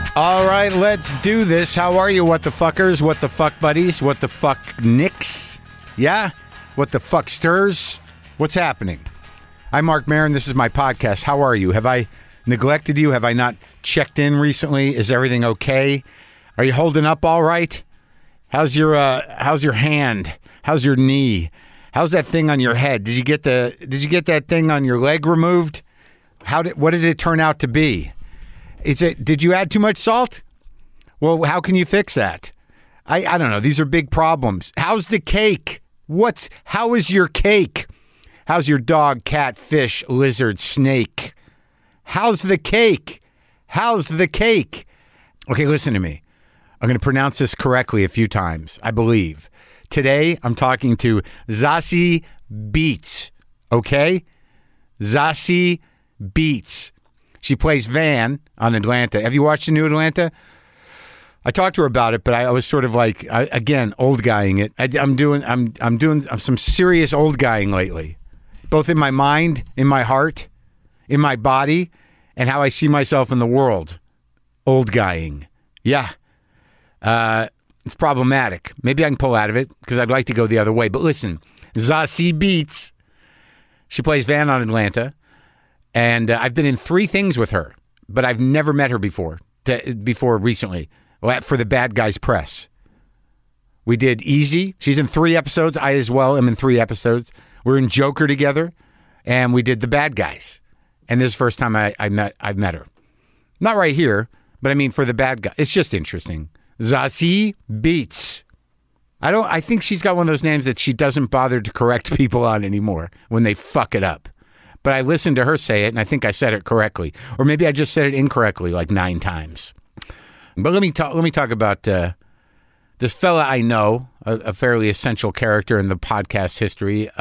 All right, let's do this. How are you, what the fuckers, what the fuck buddies, what the fuck nicks? Yeah? What the fuck stirs? What's happening? I'm Mark Maron. This is my podcast. How are you? Have I neglected you? Have I not checked in recently? Is everything okay? Are you holding up all right? How's your hand? How's your knee? How's that thing on your head? Did you get that thing on your leg removed? What did it turn out to be? Did you add too much salt? Well, how can you fix that? I don't know. These are big problems. How's the cake? How is your cake? How's your dog, cat, fish, lizard, snake? How's the cake? How's the cake? Okay, listen to me. I'm going to pronounce this correctly a few times, I believe. Today, I'm talking to Zazie Beetz, okay? Zazie Beetz. She plays Van on Atlanta. Have you watched the new Atlanta? I talked to her about it, but I was sort of like, again, old guying it. I'm doing some serious old guying lately, both in my mind, in my heart, in my body, and how I see myself in the world. Old guying. Yeah. It's problematic. Maybe I can pull out of it because I'd like to go the other way. But listen, Zazie Beetz. She plays Van on Atlanta. And I've been in 3 things with her, but I've never met her before recently, for the Bad Guys Press. We did Easy. She's in 3 episodes. I as well am in 3 episodes. We're in Joker together, and we did The Bad Guys. And this is the first time I've met her. Not right here, but I mean for The Bad Guys. It's just interesting. Zazie Beetz. I think she's got one of those names that she doesn't bother to correct people on anymore when they fuck it up. But I listened to her say it, and I think I said it correctly. Or maybe I just said it incorrectly like 9 times. But let me talk about this fella I know, a fairly essential character in the podcast history,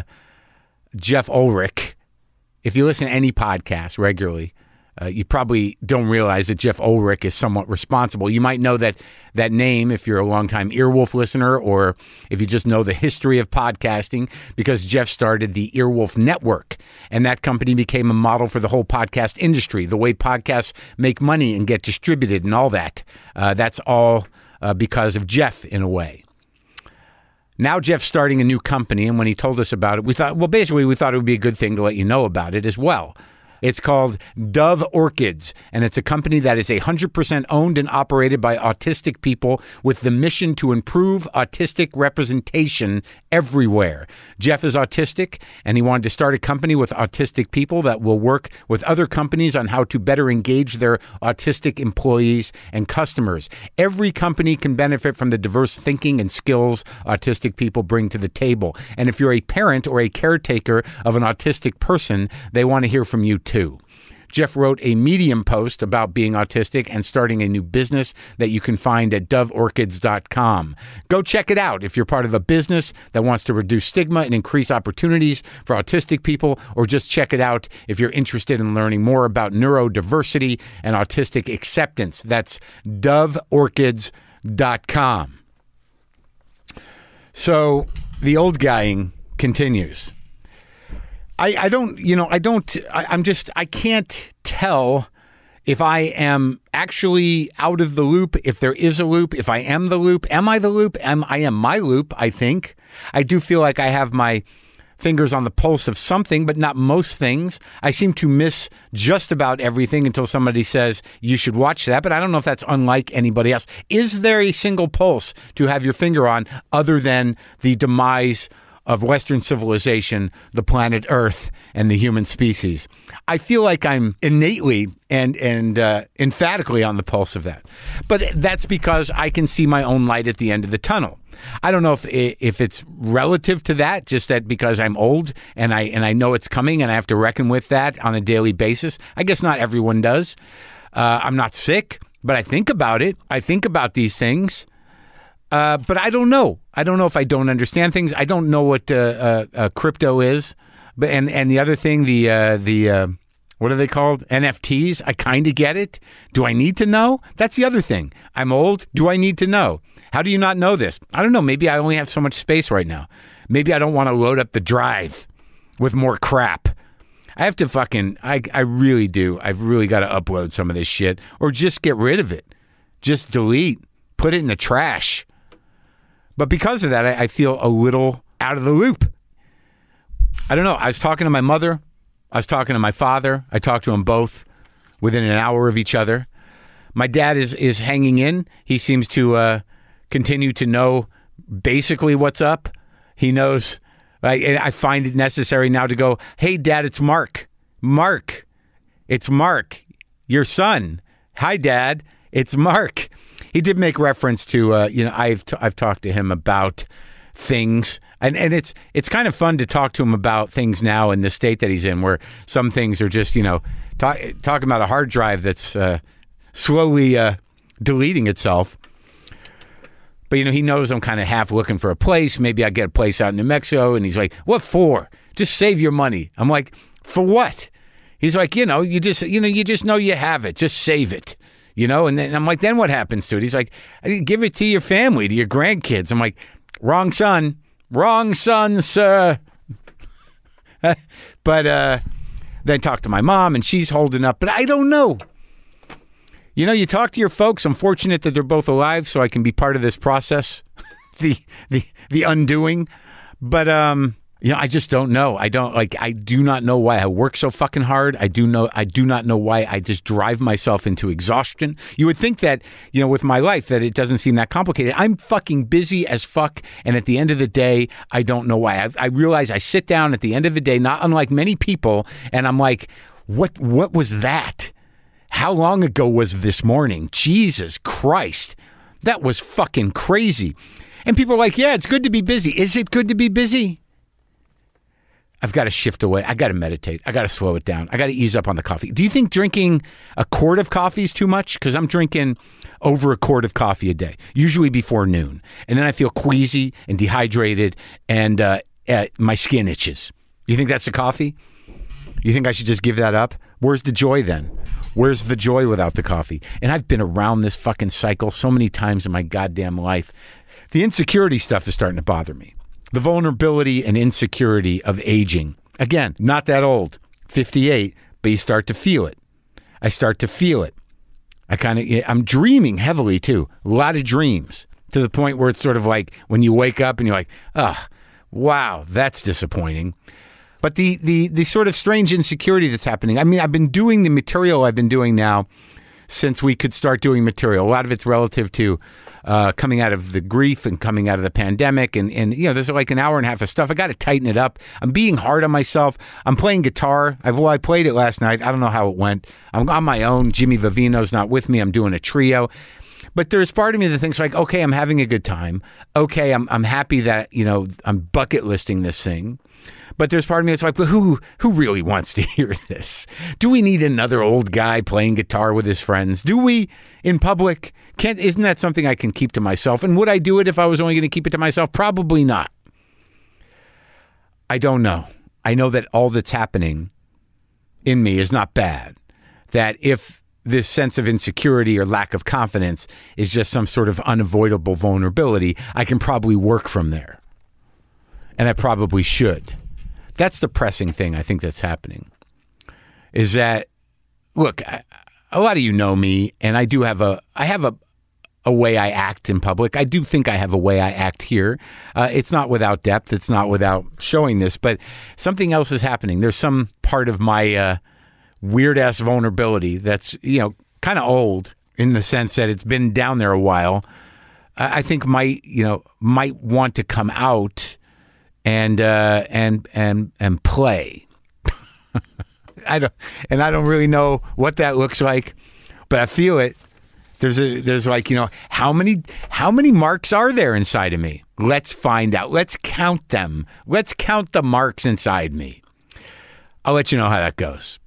Jeff Ulrich. If you listen to any podcast regularly, you probably don't realize that Jeff Ulrich is somewhat responsible. You might know that name if you're a longtime Earwolf listener, or if you just know the history of podcasting, because Jeff started the Earwolf Network, and that company became a model for the whole podcast industry, the way podcasts make money and get distributed and all that. That's all because of Jeff, in a way. Now Jeff's starting a new company, and when he told us about it, we thought it would be a good thing to let you know about it as well. It's called Dove Orchids, and it's a company that is 100% owned and operated by autistic people with the mission to improve autistic representation everywhere. Jeff is autistic, and he wanted to start a company with autistic people that will work with other companies on how to better engage their autistic employees and customers. Every company can benefit from the diverse thinking and skills autistic people bring to the table. And if you're a parent or a caretaker of an autistic person, they want to hear from you too. Jeff wrote a Medium post about being autistic and starting a new business that you can find at doveorchids.com. Go check it out if you're part of a business that wants to reduce stigma and increase opportunities for autistic people, or just check it out if you're interested in learning more about neurodiversity and autistic acceptance. That's doveorchids.com. So the old guying continues. I can't tell if I am actually out of the loop, if there is a loop, if I am the loop. Am I the loop? I am my loop, I think. I do feel like I have my fingers on the pulse of something, but not most things. I seem to miss just about everything until somebody says, you should watch that, but I don't know if that's unlike anybody else. Is there a single pulse to have your finger on other than the demise of Western civilization, the planet Earth, and the human species? I feel like I'm innately and emphatically on the pulse of that. But that's because I can see my own light at the end of the tunnel. I don't know if it's relative to that, just that because I'm old and I know it's coming and I have to reckon with that on a daily basis. I guess not everyone does. I'm not sick, but I think about it. I think about these things. But I don't know. I don't know if I don't understand things. I don't know what crypto is. But and the other thing, the what are they called? NFTs. I kind of get it. Do I need to know? That's the other thing. I'm old. Do I need to know? How do you not know this? I don't know. Maybe I only have so much space right now. Maybe I don't want to load up the drive with more crap. I have to fucking, I really do. I've really got to upload some of this shit or just get rid of it. Just delete, put it in the trash. But because of that, I feel a little out of the loop. I don't know. I was talking to my mother. I was talking to my father. I talked to them both within an hour of each other. My dad is hanging in. He seems to continue to know basically what's up. He knows. I find it necessary now to go, hey, Dad, it's Mark. Mark. It's Mark, your son. Hi, Dad. It's Mark. He did make reference to, I've talked to him about things. And it's kind of fun to talk to him about things now in the state that he's in, where some things are just, talking about a hard drive that's slowly deleting itself. But, he knows I'm kind of half looking for a place. Maybe I get a place out in New Mexico. And he's like, what for? Just save your money. I'm like, for what? He's like, you just know you have it. Just save it. And then I'm like, then what happens to it? He's like, give it to your family, to your grandkids. I'm like, wrong son, sir. But then talk to my mom, and she's holding up. But I don't know. You talk to your folks. I'm fortunate that they're both alive, so I can be part of this process, the undoing. But I just don't know. I do not know why I work so fucking hard. I do not know why I just drive myself into exhaustion. You would think that, with my life, that it doesn't seem that complicated. I'm fucking busy as fuck. And at the end of the day, I don't know why. I realize I sit down at the end of the day, not unlike many people, and I'm like, what was that? How long ago was this morning? Jesus Christ. That was fucking crazy. And people are like, yeah, it's good to be busy. Is it good to be busy? I've got to shift away. I got to meditate. I got to slow it down. I got to ease up on the coffee. Do you think drinking a quart of coffee is too much? Because I'm drinking over a quart of coffee a day, usually before noon. And then I feel queasy and dehydrated, and my skin itches. You think that's the coffee? You think I should just give that up? Where's the joy then? Where's the joy without the coffee? And I've been around this fucking cycle so many times in my goddamn life. The insecurity stuff is starting to bother me. The vulnerability and insecurity of aging. Again, not that old, 58, but you start to feel it. I start to feel it. I'm dreaming heavily too. A lot of dreams, to the point where it's sort of like when you wake up and you're like, oh, wow, that's disappointing. But the sort of strange insecurity that's happening. I mean, I've been doing the material I've been doing now since we could start doing material. A lot of it's relative to coming out of the grief and coming out of the pandemic. And there's like an hour and a half of stuff. I got to tighten it up. I'm being hard on myself. I'm playing guitar. I played it last night. I don't know how it went. I'm on my own. Jimmy Vivino's not with me. I'm doing a trio. But there's part of me that thinks like, okay, I'm having a good time. Okay, I'm happy that, I'm bucket listing this thing. But there's part of me that's like, well, who really wants to hear this? Do we need another old guy playing guitar with his friends? Do we in public? Isn't that something I can keep to myself? And would I do it if I was only going to keep it to myself? Probably not. I don't know. I know that all that's happening in me is not bad. That if this sense of insecurity or lack of confidence is just some sort of unavoidable vulnerability, I can probably work from there. And I probably should. That's the pressing thing I think that's happening. Is that, look, a lot of you know me, and I have a way I act in public. I do think I have a way I act here. It's not without depth. It's not without showing this, but something else is happening. There's some part of my weird-ass vulnerability that's, kind of old in the sense that it's been down there a while. I think might want to come out and play. I don't really know what that looks like, but I feel it. There's like, how many marks are there inside of me? Let's find out. Let's count them. Let's count the marks inside me. I'll let you know how that goes.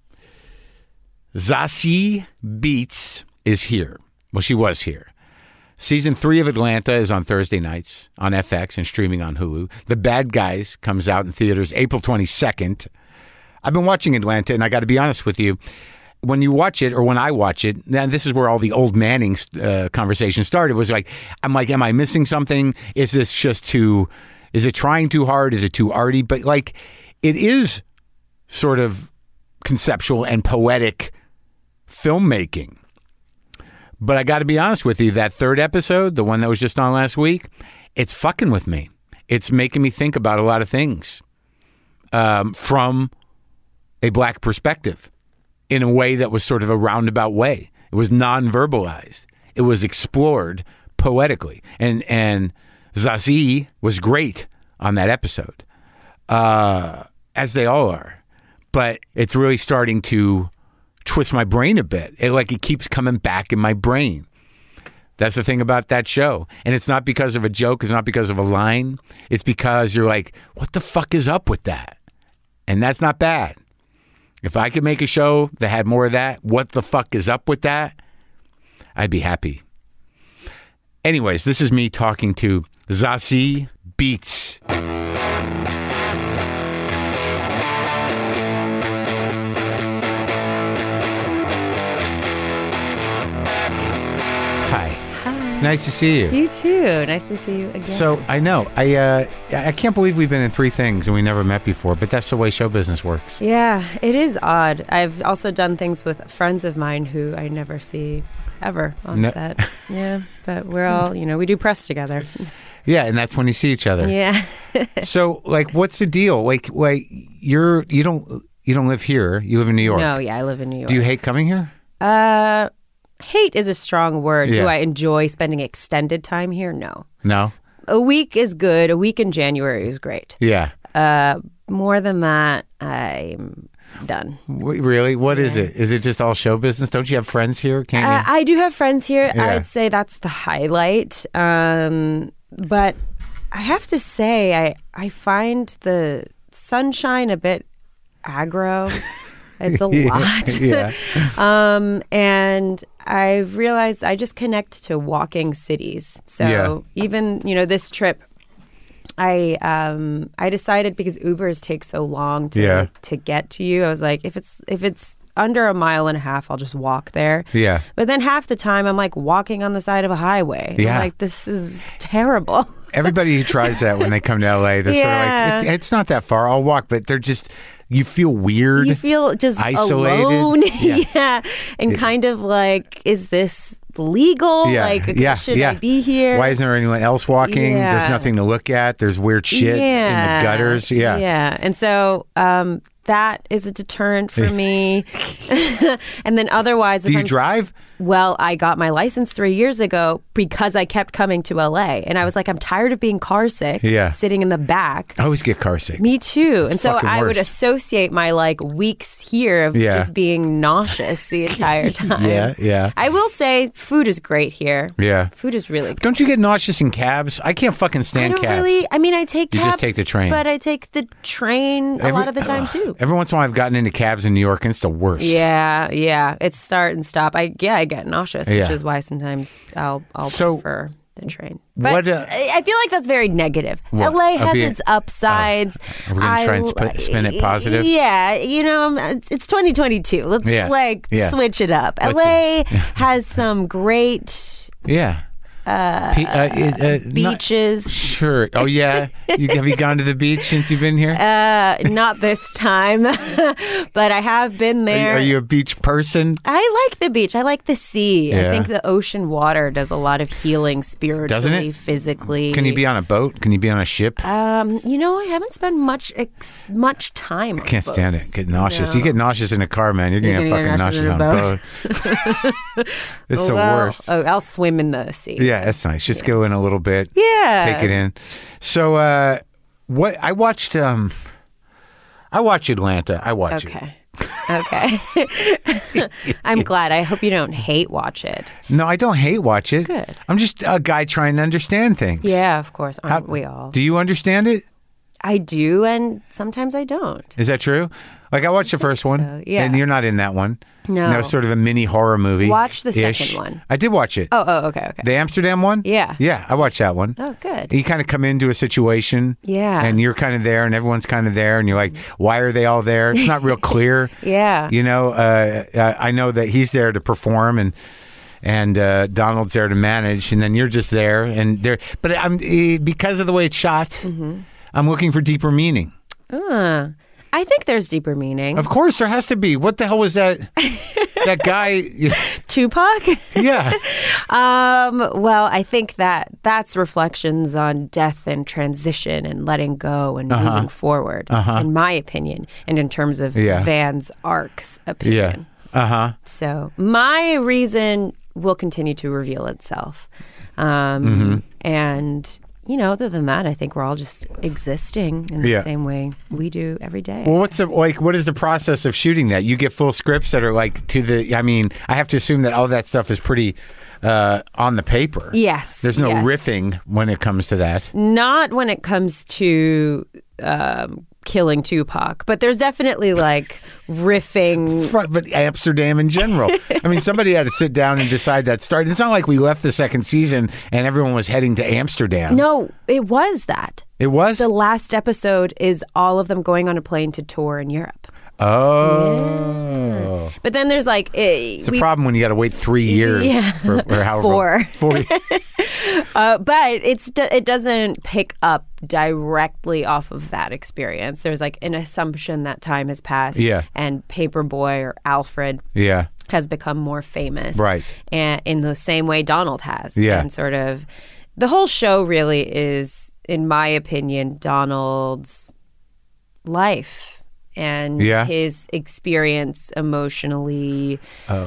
Zazie Beetz is here. Well, she was here. Season 3 of Atlanta is on Thursday nights on FX and streaming on Hulu. The Bad Guys comes out in theaters April 22nd. I've been watching Atlanta, and I got to be honest with you. When you watch it, or when I watch it, and this is where all the old Manning conversation started, was like, I'm like, am I missing something? Is it trying too hard? Is it too arty? But like, it is sort of conceptual and poetic filmmaking. But I got to be honest with you, that third episode, the one that was just on last week, it's fucking with me. It's making me think about a lot of things from a black perspective in a way that was sort of a roundabout way. It was non-verbalized. It was explored poetically. And Zazie was great on that episode, as they all are. But it's really starting to twist my brain a bit. It keeps coming back in my brain. That's the thing about that show. And it's not because of a joke. It's not because of a line. It's because you're like, what the fuck is up with that? And that's not bad. If I could make a show that had more of that, what the fuck is up with that? I'd be happy. Anyways, this is me talking to Zazie Beetz. Nice to see you. You too. Nice to see you again. So I know I can't believe we've been in 3 things and we never met before, but that's the way show business works. Yeah, it is odd. I've also done things with friends of mine who I never see ever on set. Yeah, but we're all, we do press together. Yeah, and that's when you see each other. Yeah. So what's the deal? You don't live here. You live in New York. No, yeah, I live in New York. Do you hate coming here? Hate is a strong word. Yeah. Do I enjoy spending extended time here? No. No? A week is good. A week in January is great. Yeah. More than that, I'm done. Really? What is it? Is it just all show business? Don't you have friends here? Can't you? I do have friends here. Yeah. I'd say that's the highlight. But I have to say, I find the sunshine a bit aggro. It's a lot. Yeah. And I've realized I just connect to walking cities. So even, this trip, I decided because Ubers take so long to get to you, I was like, if it's under a mile and a half, I'll just walk there. Yeah. But then half the time I'm like walking on the side of a highway. Yeah. I'm like, this is terrible. Everybody who tries that when they come to LA, they're sort of like, it's not that far. I'll walk, but they're just... You feel weird. You feel just isolated. Alone. Yeah. And kind of like, is this legal? Yeah. Should I be here? Why isn't there anyone else walking? Yeah. There's nothing to look at. There's weird shit in the gutters. Yeah. Yeah. And so that is a deterrent for me. And then otherwise... Do you drive? Well, I got my license 3 years ago because I kept coming to LA. And I was like, I'm tired of being car sick, sitting in the back. I always get car sick. Me too. It's and so I would worst. Associate my weeks here of just being nauseous the entire time. Yeah. I will say food is great here. Yeah. Food is really good. Don't you get nauseous in cabs? I can't fucking stand cabs. I take cabs. You just take the train. But I take the train a lot of the time too. Every once in a while I've gotten into cabs in New York and it's the worst. Yeah. It's start and stop. I get nauseous, which is why sometimes I'll prefer the train. But I feel like that's very negative. What? LA has its upsides. Are we going to try and spin it positive? Yeah, it's 2022. Let's switch it up. LA has some great beaches. Sure. Oh, yeah? Have you gone to the beach since you've been here? Not this time, but I have been there. Are you a beach person? I like the beach. I like the sea. Yeah. I think the ocean water does a lot of healing spiritually, doesn't it? Physically. Can you be on a boat? Can you be on a ship? I haven't spent much time on I can't boats. Stand it. Get nauseous. No. You get nauseous in a car, man. You're going to get fucking nauseous on a boat. It's the worst. Oh, I'll swim in the sea. Yeah, that's nice. Just go in a little bit. Yeah. Take it in. So, what I watched Atlanta. I watch it. Okay. I'm glad. I hope you don't hate watch it. No, I don't hate watch it. Good. I'm just a guy trying to understand things. Yeah, of course. Aren't we all? Do you understand it? I do, and sometimes I don't. Is that true? I watched the first one, and you're not in that one. No. And that was sort of a mini horror movie. Watch the second one. I did watch it. Oh, okay. The Amsterdam one? Yeah. Yeah, I watched that one. Oh, good. You kind of come into a situation. Yeah. And you're kind of there, and everyone's kind of there, and you're like, why are they all there? It's not real clear. Yeah. I know that he's there to perform, and Donald's there to manage, and then you're just there, and there. But because of the way it's shot, I'm looking for deeper meaning. I think there's deeper meaning. Of course, there has to be. What the hell was that? That guy? Tupac? Yeah. Well, I think that's reflections on death and transition and letting go and moving forward, in my opinion, and in terms of Van's arc's opinion. Yeah. So my reason will continue to reveal itself. And, other than that, I think we're all just existing in the same way we do every day. Well, what is the process of shooting that? You get full scripts that are like I have to assume that all that stuff is pretty on the paper. Yes. There's no riffing when it comes to that. Not when it comes to killing Tupac, but there's definitely like riffing. But Amsterdam in general. I mean, somebody had to sit down and decide that start. It's not like we left the second season and everyone was heading to Amsterdam. No, it was that. It was? The last episode is all of them going on a plane to tour in Europe. Oh. Yeah. But then there's like... It's a problem when you got to wait 3 years for however... 4. But it doesn't pick up directly off of that experience. There's like an assumption that time has passed. Yeah. And Paperboy or Alfred has become more famous. Right. And in the same way Donald has. Yeah. And sort of... The whole show really is, in my opinion, Donald's life. And his experience emotionally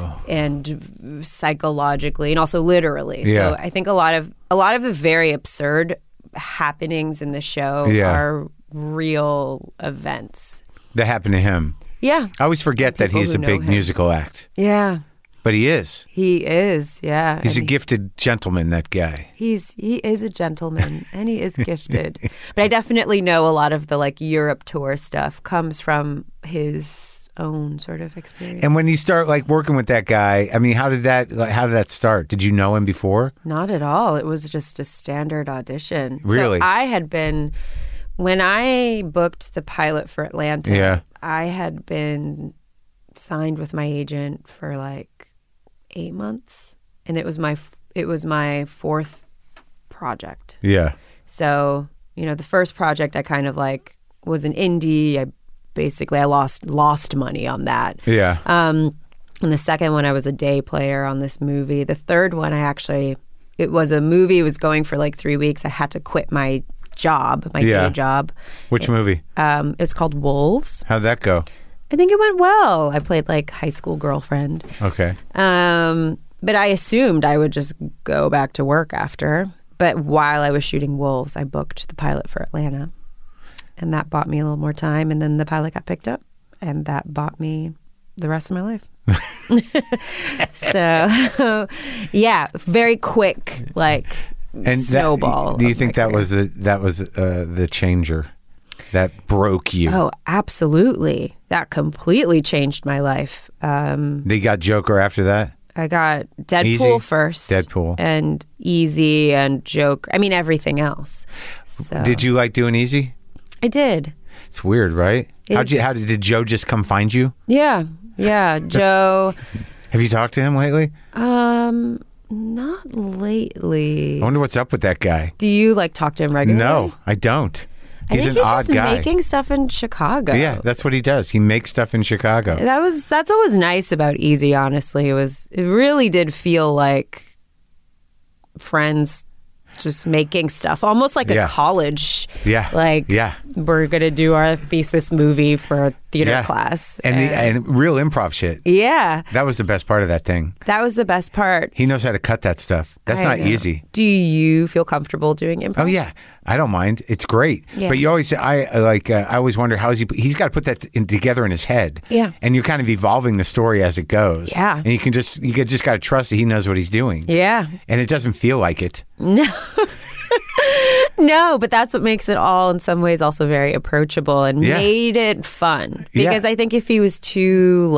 and psychologically and also literally. Yeah. So I think a lot of the very absurd happenings in the show are real events. That happened to him. Yeah. I always forget that he's a big musical act. Yeah. But he is. He is, yeah. He's a gifted gentleman, that guy. He is a gentleman, and he is gifted. But I definitely know a lot of the like Europe tour stuff comes from his own sort of experience. And when you start like working with that guy, I mean, how did that start? Did you know him before? Not at all. It was just a standard audition. Really? So I had been, when I booked the pilot for Atlanta, I had been signed with my agent for like 8 months, and it was my fourth project. Yeah. So, the first project I kind of like was an indie. I lost money on that. Yeah. And the second one I was a day player on this movie. The third one it was a movie. It was going for like 3 weeks. I had to quit my job, my day job. Which movie? It's called Wolves. How'd that go? I think it went well. I played like high school girlfriend. Okay. But I assumed I would just go back to work after. But while I was shooting Wolves, I booked the pilot for Atlanta. And that bought me a little more time. And then the pilot got picked up. And that bought me the rest of my life. So, yeah, very quick, like snowball. Do you think that was the changer? That broke you? Oh, absolutely. That completely changed my life. They got Joker after that? I got Deadpool Easy? first. Deadpool. And Easy and Joker. I mean, everything else. So. Did you like doing Easy? I did. It's weird, right? Did Joe just come find you? Yeah. Joe. Have you talked to him lately? Not lately. I wonder what's up with that guy. Do you talk to him regularly? No, I don't. He's an odd guy. He's making stuff in Chicago. Yeah, that's what he does. He makes stuff in Chicago. That's what was nice about Easy, honestly. It really did feel like friends just making stuff, almost like a college. Yeah. We're going to do our thesis movie for a theater class. And real improv shit. Yeah. That was the best part of that thing. That was the best part. He knows how to cut that stuff. That's not easy. Do you feel comfortable doing improv? Oh, yeah. I don't mind. It's great. Yeah. But you always say, I always wonder he's got to put that together in his head. Yeah. And you're kind of evolving the story as it goes. Yeah. And you just got to trust that he knows what he's doing. Yeah. And it doesn't feel like it. No. No, but that's what makes it all in some ways also very approachable and made it fun. Because I think if he was too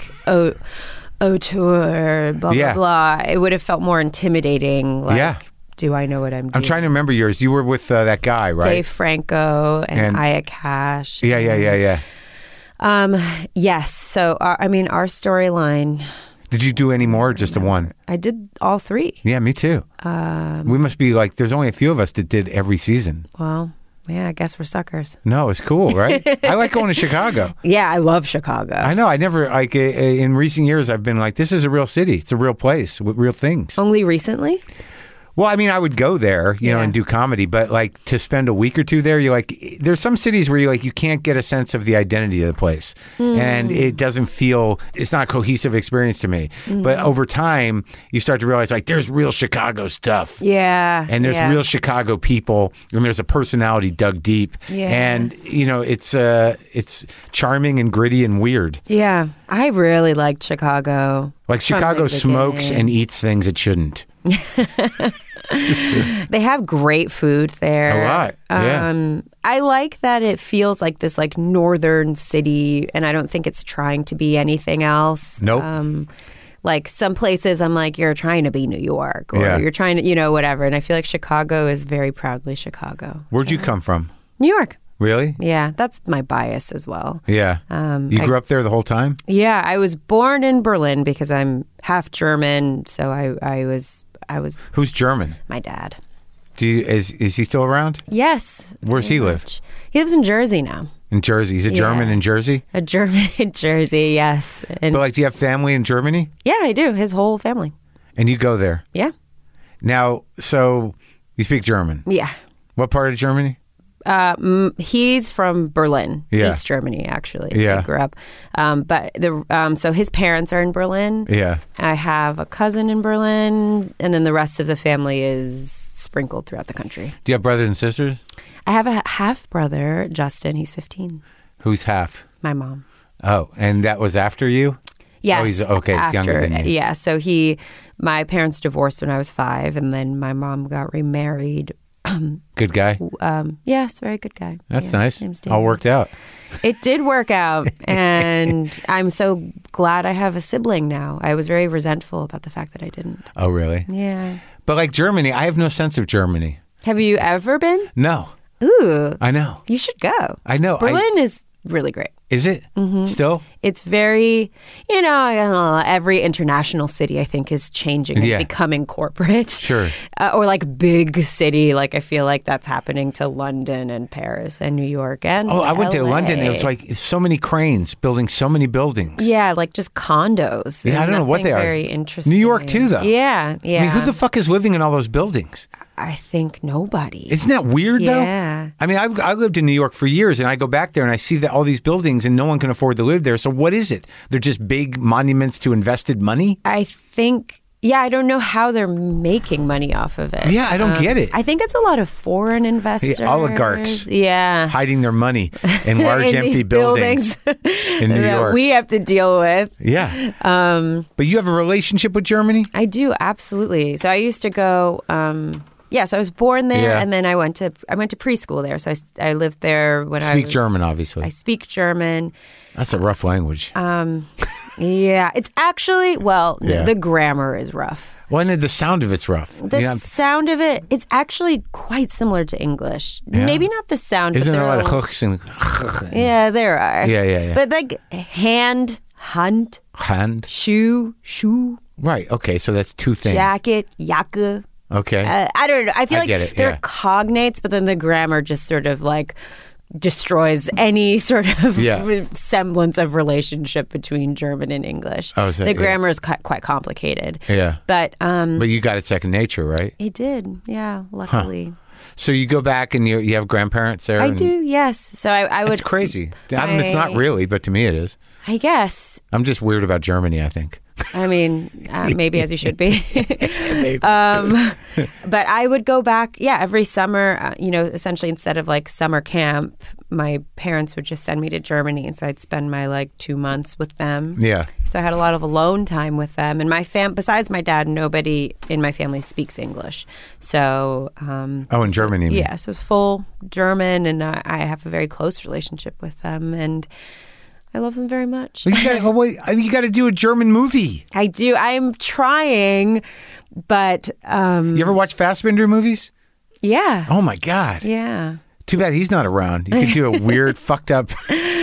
tour, blah, blah, blah, it would have felt more intimidating. Do I know what I'm doing? I'm trying to remember yours. You were with that guy, right? Dave Franco and Aya Cash. Yeah. Yes. So, our storyline... Did you do any more or just the one? I did all three. Yeah, me too. We must be there's only a few of us that did every season. Well, Yeah, I guess we're suckers. No, it's cool, right? I like going to Chicago. Yeah, I love Chicago. I know. I never, like, in recent years, I've been like, this is a real city. It's a real place with real things. Only recently? Well, I mean, I would go there, you know, and do comedy, but like to spend a week or two there, you're like, there's some cities where you can't get a sense of the identity of the place, and it doesn't feel, it's not a cohesive experience to me. But over time, you start to realize like there's real Chicago stuff, and there's real Chicago people, and there's a personality dug deep, and you know, it's charming and gritty and weird. Yeah, I really liked Chicago. Like Chicago smokes and eats things it shouldn't. They have great food there. A lot. Yeah. I like that it feels like this like northern city, and I don't think it's trying to be anything else. Nope. Like some places I'm like, you're trying to be New York, or you're trying to, you know, whatever. And I feel like Chicago is very proudly Chicago. Where'd you come from? New York. Really? Yeah, that's my bias as well. Yeah. You grew up there the whole time? Yeah, I was born in Berlin because I'm half German, so I was. Who's German? My dad. Is he still around? Yes. Where's he live? He lives in Jersey now. In Jersey. He's a German in Jersey? A German in Jersey, yes. And but like, do you have family in Germany? yeah, I do. His whole family. And you go there? Yeah. Now, so you speak German? Yeah. What part of Germany? He's from Berlin, East Germany, actually. Yeah. I grew up. But so his parents are in Berlin. Yeah. I have a cousin in Berlin, and then the rest of the family is sprinkled throughout the country. Do you have brothers and sisters? I have a half brother, Justin. He's 15. Who's half? My mom. Oh, and that was after you? Yes. Oh, he's younger than you. Yeah. So my parents divorced when I was 5, and then my mom got remarried. Good guy? Yes, very good guy. That's nice. Name's All worked out. It did work out, and I'm so glad I have a sibling now. I was very resentful about the fact that I didn't. Oh, really? Yeah. But like Germany, I have no sense of Germany. Have you ever been? No. Ooh. I know. You should go. I know. Berlin is really great. Is it? Mm-hmm. Still? It's very, you know, every international city, I think, is changing and becoming corporate. Sure. Or like big city. Like I feel like that's happening to London and Paris and New York and I went to LA. London. It was like so many cranes building so many buildings. Yeah, like just condos. Yeah, I don't know what they are. Very interesting. New York too, though. Yeah, yeah. I mean, who the fuck is living in all those buildings? I think nobody. Isn't that weird, though? Yeah. I mean, I lived in New York for years, and I go back there and I see that all these buildings, and no one can afford to live there. So what is it? They're just big monuments to invested money? I think, I don't know how they're making money off of it. Yeah, I don't get it. I think it's a lot of foreign investors. Oligarchs. Yeah. Hiding their money in large in empty these buildings in New York. We have to deal with. Yeah. But you have a relationship with Germany? I do, absolutely. So I used to go... so I was born there, and then I went to preschool there. So I lived there when I speak German, obviously. I speak German. That's a rough language. Yeah, it's actually the grammar is rough. Well, and the sound of it's rough. The sound of it's actually quite similar to English. Yeah. Maybe not the sound. Isn't but there a lot of hooks and? Yeah, there are. Yeah. But like hand, shoe. Right. Okay. So that's two things. Jacket, Jacke. Okay. I don't know. I feel like they're yeah. cognates, but then the grammar just sort of like destroys any sort of semblance of relationship between German and English. Oh, so, the grammar is quite complicated. Yeah. But you got it second nature, right? I did. Yeah, luckily. Huh. So you go back and you have grandparents there? I do, yes. So I would... It's crazy. It's not really, but to me it is. I guess. I'm just weird about Germany, I think. I mean, maybe as you should be. Maybe. But I would go back, every summer, essentially instead of like summer camp, my parents would just send me to Germany. And so I'd spend my 2 months with them. Yeah. So I had a lot of alone time with them. And besides my dad, nobody in my family speaks English. So... in Germany? Yeah, so it's full German, and I have a very close relationship with them. And... I love them very much. You got to do a German movie. I do. I'm trying, but... you ever watch Fassbinder movies? Yeah. Oh, my God. Yeah. Too bad he's not around. You could do a weird, fucked up...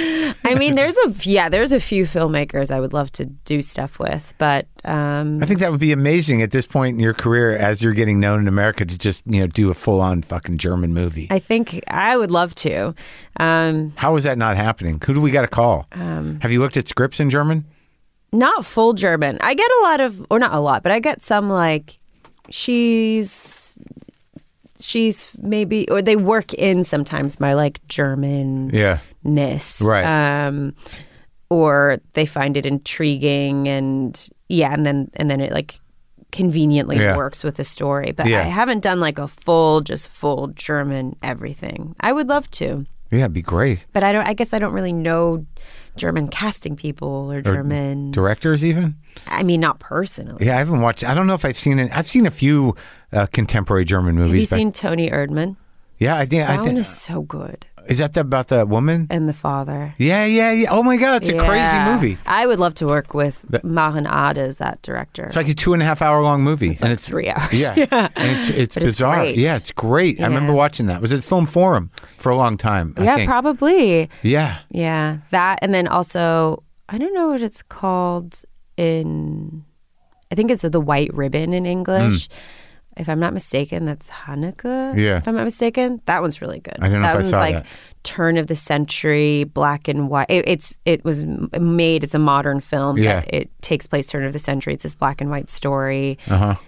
I mean, there's a few filmmakers I would love to do stuff with, but I think that would be amazing at this point in your career, as you're getting known in America, to just do a full-on fucking German movie. I think I would love to. How is that not happening? Who do we got to call? Have you looked at scripts in German? Not full German. I get a lot of, or not a lot, but I get some like she's maybe, or they work in sometimes my like German-ness. Right. Or they find it intriguing and then it like conveniently works with the story. But I haven't done like a full German everything. I would love to. Yeah, it'd be great. But I guess I don't really know German casting people or German directors even. I mean, not personally. Yeah, I haven't watched. I don't know if I've seen it. I've seen a few contemporary German movies. Have you seen Toni Erdmann? Yeah, I think that one is so good. Is that about the woman and the father? Yeah. Oh my God, it's a crazy movie. I would love to work with Maren Ade as that director. It's like a 2.5 hour long movie, and it's 3 hours. Yeah, and it's bizarre. It's great. I remember watching that. It was at Film Forum for a long time. I think. Probably. Yeah, that, and then also I don't know what it's called in. I think it's The White Ribbon in English. If I'm not mistaken, that's Haneke. Yeah. If I'm not mistaken, that one's really good. I don't know if I saw like that. Turn of the century, black and white. It was made. It's a modern film. Yeah. But it takes place turn of the century. It's this black and white story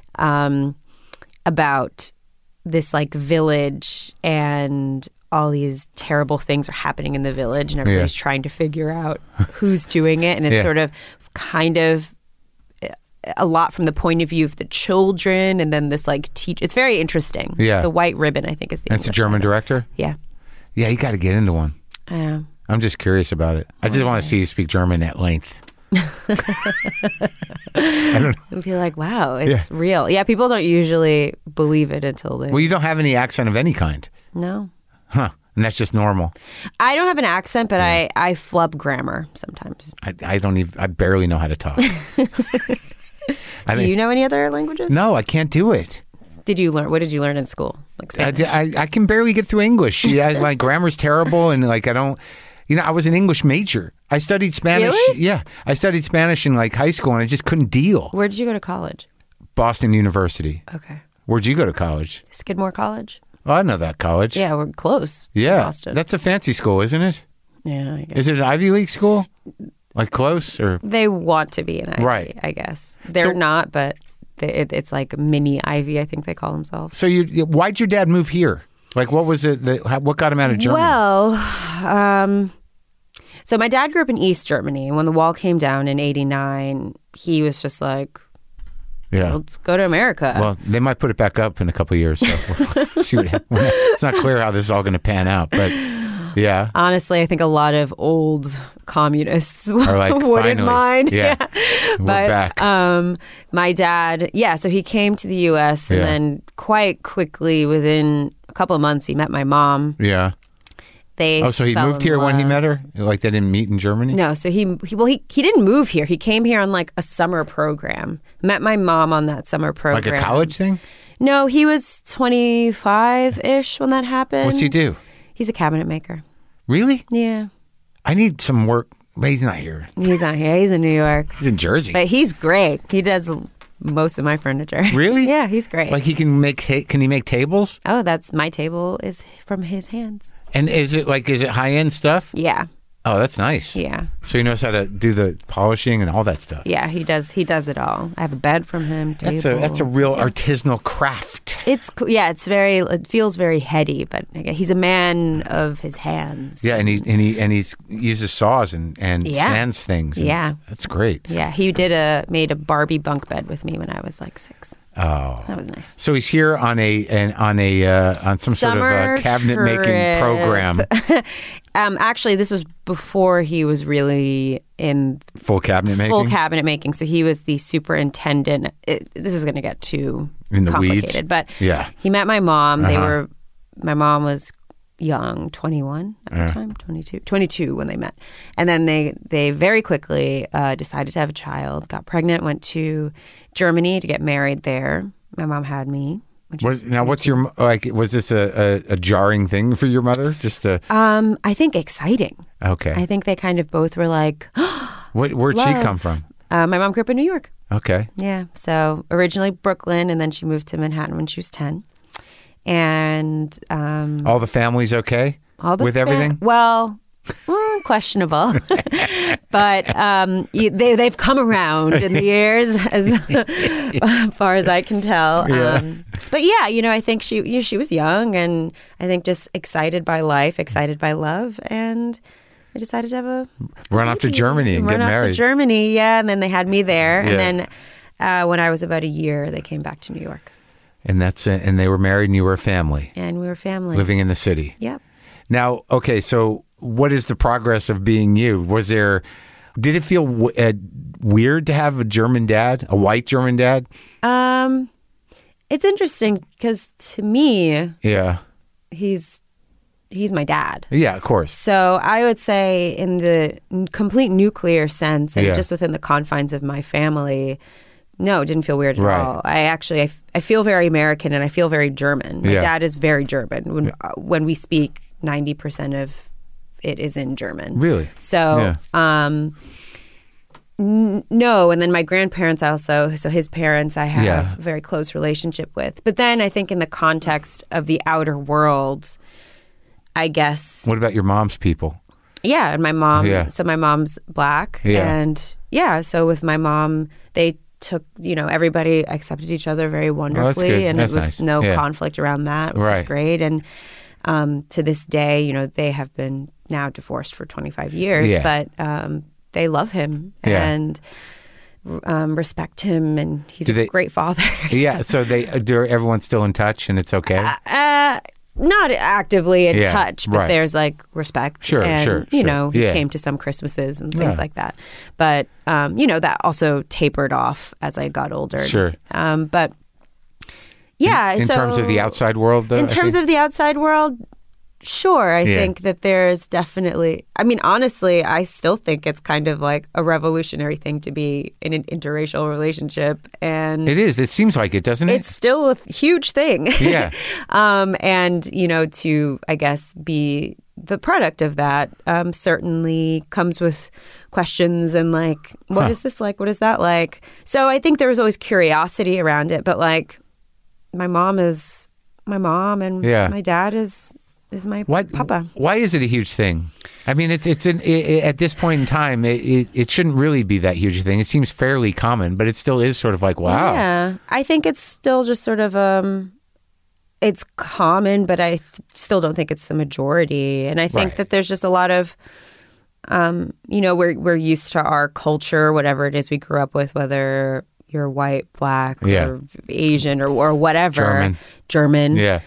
about this like village, and all these terrible things are happening in the village, and everybody's trying to figure out who's doing it, and it's sort of kind of a lot from the point of view of the children, and then this like it's very interesting. The White Ribbon, I think, is the. And it's a German director. Yeah, you got to get into one. I'm just curious about it. I just want to see you speak German at length. I don't know. And be like, wow, it's real. Yeah, people don't usually believe it until they. Well, you don't have any accent of any kind. No. Huh. And that's just normal. I don't have an accent, but I flub grammar sometimes. I barely know how to talk. Do you know any other languages? No, I can't do it. Did you learn? What did you learn in school? Like Spanish? I can barely get through English. My grammar's terrible, and like I don't. I was an English major. I studied Spanish. Really? Yeah, I studied Spanish in like high school, and I just couldn't deal. Where did you go to college? Boston University. Okay. Where'd you go to college? Skidmore College. Oh, I know that college. Yeah, we're close. Yeah, to Boston. That's a fancy school, isn't it? Yeah, I guess. Is it an Ivy League school? Like close or? They want to be an Ivy, right? I guess they're not, but it's like mini Ivy. I think they call themselves. So why'd your dad move here? Like, what was it? What got him out of Germany? Well, so my dad grew up in East Germany, and when the wall came down in '89, he was just like, let's go to America. Well, they might put it back up in a couple of years, so we'll see what happens. It's not clear how this is all going to pan out, but yeah. Honestly, I think a lot of old communists are like, wouldn't mind. Yeah. We're back. My dad, so he came to the U.S. and then quite quickly, within a couple of months, he met my mom. Yeah. So he moved here when he met her? Like they didn't meet in Germany? No, so he didn't move here. He came here on like a summer program. Met my mom on that summer program. Like a college thing? No, he was 25-ish when that happened. What's he do? He's a cabinet maker. Really? Yeah. I need some work. But he's not here. He's not here. He's in New York. He's in Jersey. But he's great. He does most of my furniture. Really? Yeah, he's great. Like he can make can he make tables? Oh, my table is from his hands. And is it high-end stuff? Yeah. Oh, that's nice. Yeah. So he knows how to do the polishing and all that stuff. Yeah, he does it all. I have a bed from him. Table. That's a real artisanal craft. It feels very heady, but he's a man of his hands. Yeah, and he uses saws and sands things. Yeah. That's great. Yeah, he made a Barbie bunk bed with me when I was like 6. Oh, that was nice. So he's here on some summer sort of cabinet making program. Actually, this was before he was really in full cabinet making. So he was the superintendent. This is going to get too in the complicated, weeds. But he met my mom. My mom was young, 21 at the time, 22 when they met, and then they very quickly decided to have a child. Got pregnant, went to Germany to get married there. My mom had me. What's your like? Was this a jarring thing for your mother? Just a I think exciting. Okay. I think they kind of both were like, where'd she come from? My mom grew up in New York. Okay. Yeah. So originally Brooklyn, and then she moved to Manhattan when she was 10. And all the family's okay with everything? Well, questionable. But they've come around in the years, as far as I can tell. Yeah. But yeah, I think she was young, and I think just excited by life, excited by love, and I decided to have run off to Germany and get married. Run off to Germany, yeah, and then they had me there, and then when I was about a year, they came back to New York. And that's it. And they were married, and you were a family. And we were family. Living in the city. Yep. Now, okay, so what is the progress of being you? Did it feel weird to have a German dad, a white German dad? It's interesting because to me, he's my dad. Yeah, of course. So I would say in the complete nuclear sense, and just within the confines of my family, no, it didn't feel weird at all. I feel very American, and I feel very German. My dad is very German. When we speak, 90% of it is in German. Really? So, no. And then my grandparents also, so his parents I have a very close relationship with. But then I think in the context of the outer world, I guess. What about your mom's people? Yeah, and my mom, so my mom's black. Yeah. And so with my mom, they took, everybody accepted each other very wonderfully, and That's it was nice. no conflict around that, which was great. And to this day, they have been now divorced for 25 years, but they love him and respect him, and he's a great father. So everyone's still in touch, and it's okay? Not actively in touch, but there's like respect. Sure. He came to some Christmases and things like that. But, that also tapered off as I got older. Sure. But yeah. In terms of the outside world, though? In terms of the outside world, sure. I think that there's definitely, honestly, I still think it's kind of like a revolutionary thing to be in an interracial relationship. And it is. It seems like it, doesn't it? It's still a huge thing. Yeah. And, to, I guess, be the product of that certainly comes with questions and like, what is this like? What is that like? So I think there was always curiosity around it. But like, my mom is my mom, and my dad is my papa. Why is it a huge thing? I mean, at this point in time, it shouldn't really be that huge a thing. It seems fairly common, but it still is sort of like, wow. Yeah, I think it's still just sort of it's common, but I still don't think it's the majority. And I think that there's just a lot of, we're used to our culture, whatever it is we grew up with, whether you're white, black, or Asian, or whatever, German. Yeah.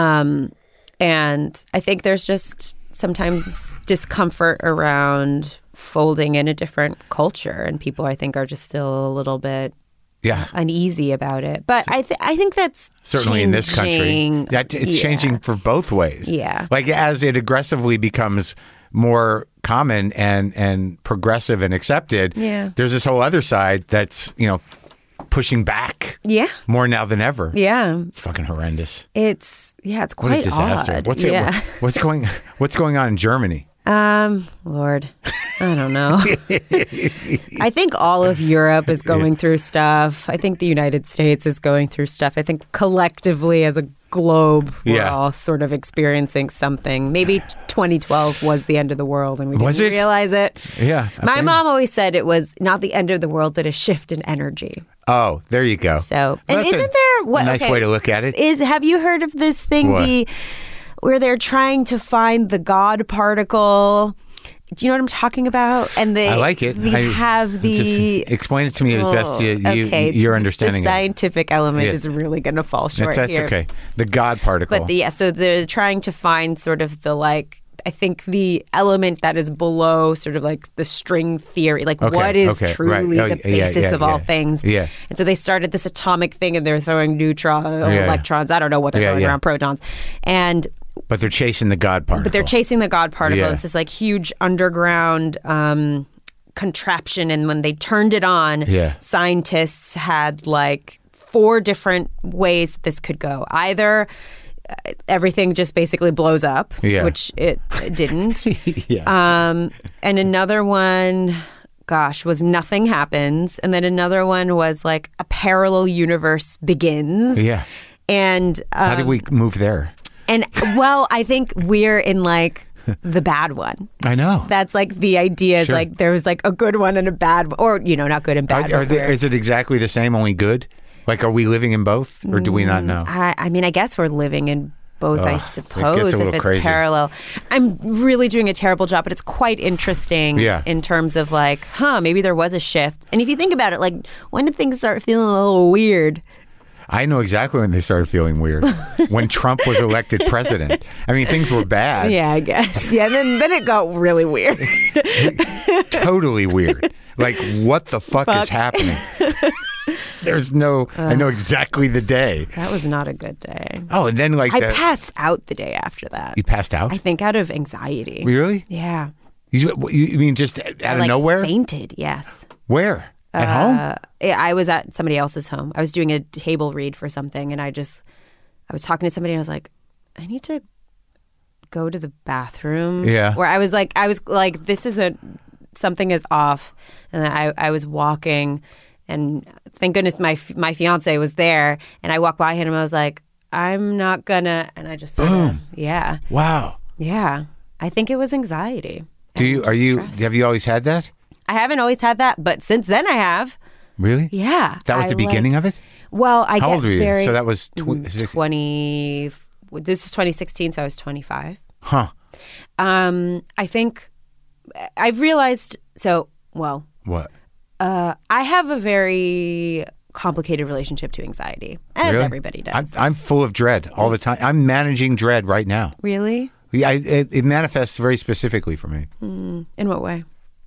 And I think there's just sometimes discomfort around folding in a different culture, and people, I think, are just still a little bit uneasy about it. But I think that's certainly in this country. It's changing for both ways. Yeah. Like as it aggressively becomes more common and progressive and accepted, there's this whole other side that's, pushing back more now than ever. Yeah. It's fucking horrendous. It's quite what a disaster. Odd. What's going on in Germany? Lord, I don't know. I think all of Europe is going through stuff. I think the United States is going through stuff. I think collectively as a globe, we're all sort of experiencing something. Maybe 2012 was the end of the world, and we didn't realize it. Yeah. My mom always said it was not the end of the world, but a shift in energy. Oh, there you go. So, and isn't there a nice way to look at it? Have you heard of this thing where they're trying to find the God particle? Do you know what I'm talking about? And I like it. Just explain it to me as best your understanding. The scientific element is really going to fall short that's here. Okay. The God particle. But so they're trying to find sort of the I think the element that is below sort of like the string theory, what is truly the basis of all things. Yeah. And so they started this atomic thing, and they're throwing neutrons, electrons. I don't know what they're throwing around, protons. But they're chasing the God particle. Yeah. It's this like huge underground contraption. And when they turned it on, scientists had 4 different ways this could go. Either everything just basically blows up, which it didn't. And another one, gosh, was nothing happens. And then another one was like a parallel universe begins. Yeah. And how did we move there? And well, I think we're in like the bad one. I know. That's like the idea is like there was like a good one and a bad one, or not good and bad. Is it exactly the same, only good? Like, are we living in both, or do we not know? I mean, I guess we're living in both, I suppose, if it's crazy. Parallel. I'm really doing a terrible job, but it's quite interesting in terms of like, maybe there was a shift. And if you think about it, like, when did things start feeling a little weird? I know exactly when they started feeling weird. When Trump was elected president. I mean, things were bad. Yeah, I guess. Yeah, then it got really weird. Totally weird. Like, what the fuck is happening? There's no... I know exactly the day. That was not a good day. Oh, and then like... I passed out the day after that. You passed out? I think out of anxiety. Really? Yeah. You mean just out of nowhere? Fainted, yes. Where? At home? I was at somebody else's home. I was doing a table read for something, and I was talking to somebody, and I was like, I need to go to the bathroom. Yeah. Where I was like, this isn't... Something is off. And I was walking, and thank goodness my fiance was there, and I walked by him, and I was like, I'm not gonna... And I just sort of... Yeah. Wow. Yeah. I think it was anxiety. Have you always had that? I haven't always had that, but since then I have. Really? Yeah. That was the beginning of it? Well, How old were you? So that was 20. This is 2016, so I was 25. Huh. I think I've realized. What? I have a very complicated relationship to anxiin, as everybody does. I'm full of dread all the time. I'm managing dread right now. Really? Yeah, it manifests very specifically for me. In what way?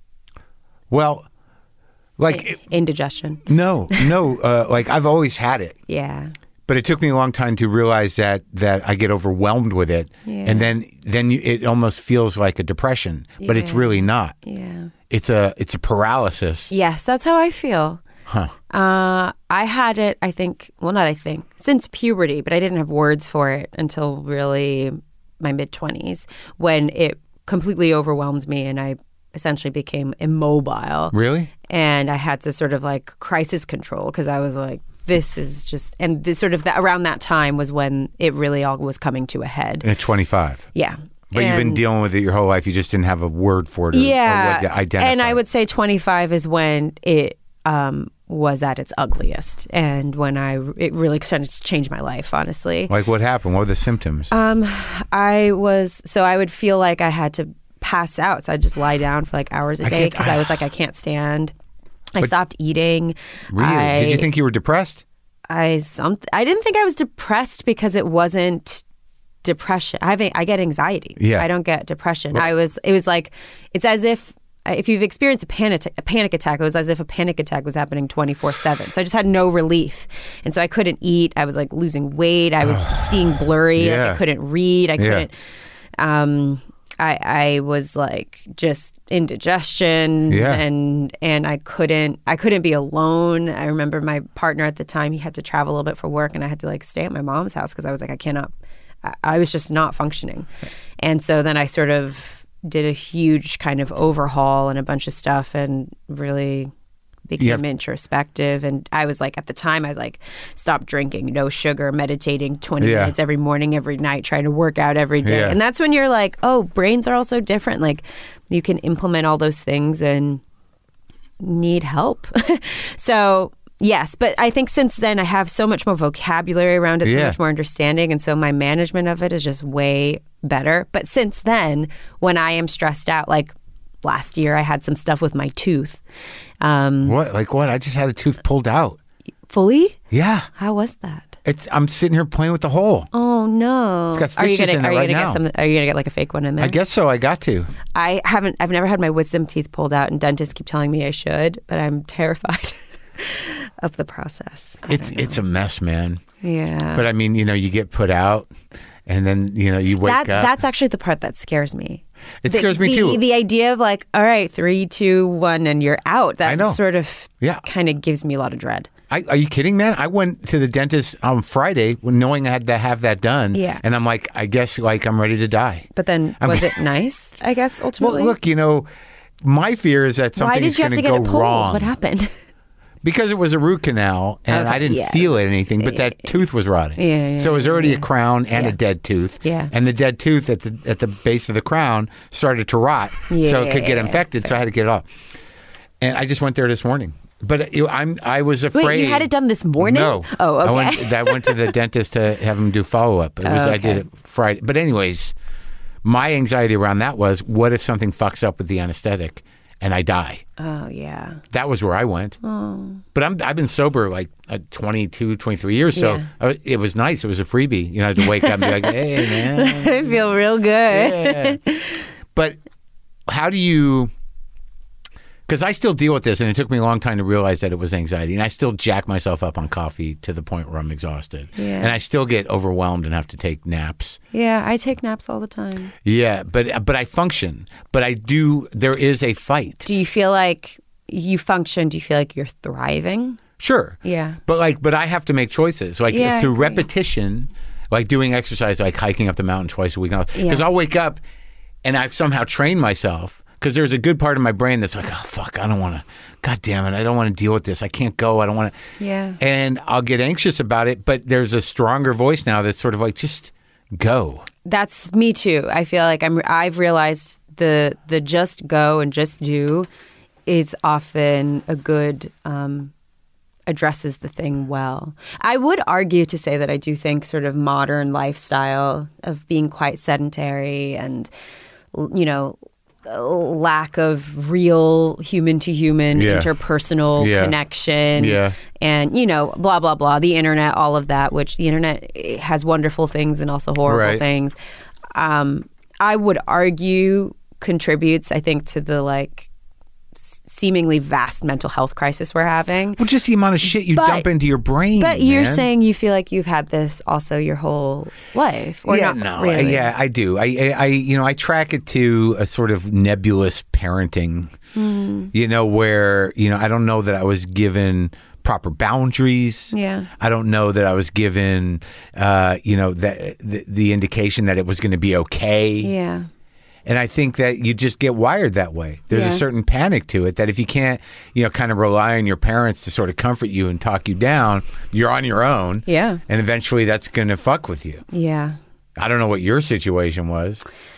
Well, like... Indigestion. No. Like, I've always had it. Yeah. But it took me a long time to realize that I get overwhelmed with it. Yeah. And then it almost feels like a depression. But it's really not. Yeah. It's a paralysis. Yes, that's how I feel. Huh. I had it, since puberty, but I didn't have words for it until really my mid-20s, when it completely overwhelmed me and I essentially became immobile. Really? And I had to sort of like crisis control, because I was like, this is just... And this sort of around that time was when it really all was coming to a head. At 25? Yeah. But you've been dealing with it your whole life. You just didn't have a word for it or what to identify. And I would say 25 is when it was at its ugliest, and when it really started to change my life, honestly. Like, what happened? What were the symptoms? I would feel like I had to pass out, so I'd just lie down for like hours a day, because I was like, I can't stand. I stopped eating. Really? Did you think you were depressed? I didn't think I was depressed, because it wasn't depression. I get anxiety. Yeah. I don't get depression. It was like, it's as if you've experienced a panic attack, it was as if a panic attack was happening 24/7. So I just had no relief. And so I couldn't eat. I was like losing weight. I was seeing blurry. Yeah. Like, I couldn't read. I couldn't. I was like just indigestion, and I couldn't be alone. I remember my partner at the time, he had to travel a little bit for work, and I had to like stay at my mom's house, because I was like, I was just not functioning. And so then I sort of did a huge kind of overhaul and a bunch of stuff, and really became introspective. And I was like, at the time, I like stopped drinking, no sugar, meditating 20 minutes every morning, every night, trying to work out every day. Yeah. And that's when you're like, oh, brains are also different. Like, you can implement all those things and need help. So yes, but I think since then I have so much more vocabulary around it, so much more understanding, and so my management of it is just way better. But since then, when I am stressed out, like last year I had some stuff with my tooth. What? Like what? I just had a tooth pulled out. Fully? Yeah. How was that? I'm sitting here playing with the hole. Oh no! It's got stitches in it right now. Are you gonna get like a fake one in there? I guess so. I got to. I've never had my wisdom teeth pulled out, and dentists keep telling me I should, but I'm terrified of the process. It's a mess, man. Yeah. But I mean, you get put out, and then you wake up. That's actually the part that scares me. It scares me too. The idea of like, all right, 3, 2, 1, and you're out. That I know. sort of kind of gives me a lot of dread. Are you kidding, man? I went to the dentist on Friday knowing I had to have that done. Yeah. And I'm like, I guess like I'm ready to die. But then was it nice, I guess, ultimately? Well, look, my fear is that something is going to go wrong. What happened? Because it was a root canal, and I didn't feel anything, but that tooth was rotting. So it was already a crown and a dead tooth. Yeah. And the dead tooth at the base of the crown started to rot, so it could get infected. So I had to get it off. And I just went there this morning. But I was afraid. Wait, you had it done this morning? No. Oh, okay. I went to the dentist to have him do follow-up. I did it Friday. But anyways, my anxiety around that was, what if something fucks up with the anesthetic and I die? Oh, yeah. That was where I went. Oh. But I've been sober like 22, 23 years, so it was nice. It was a freebie. I had to wake up and be like, hey, man. I feel real good. Yeah. But how do you... Because I still deal with this, and it took me a long time to realize that it was anxiety. And I still jack myself up on coffee to the point where I'm exhausted. Yeah. And I still get overwhelmed and have to take naps. Yeah, I take naps all the time. Yeah, but I function. But I do, there is a fight. Do you feel like you function? Do you feel like you're thriving? Sure. Yeah. But I have to make choices. Like through repetition, like doing exercise, like hiking up the mountain twice a week. Because I'll wake up and I've somehow trained myself. Because there's a good part of my brain that's like, oh, fuck, I don't want to, God damn it, I don't want to deal with this. I can't go. I don't want to. Yeah. And I'll get anxious about it. But there's a stronger voice now that's sort of like, just go. That's me too. I feel like I've realized the just go and just do is often a good, addresses the thing well. I would argue to say that I do think sort of modern lifestyle of being quite sedentary and, lack of real human-to-human interpersonal connection and, blah, blah, blah, the internet, all of that, which the internet has wonderful things and also horrible things. I would argue contributes, I think, to the, seemingly vast mental health crisis we're having. Well, just the amount of shit you dump into your brain. But you're saying you feel like you've had this also your whole life, or not really? Yeah, I do. I track it to a sort of nebulous parenting. Where I don't know that I was given proper boundaries. Yeah. I don't know that I was given, that the indication that it was going to be okay. Yeah. And I think that you just get wired that way. There's a certain panic to it that if you can't, kind of rely on your parents to sort of comfort you and talk you down, you're on your own. Yeah. And eventually that's going to fuck with you. Yeah. I don't know what your situation was.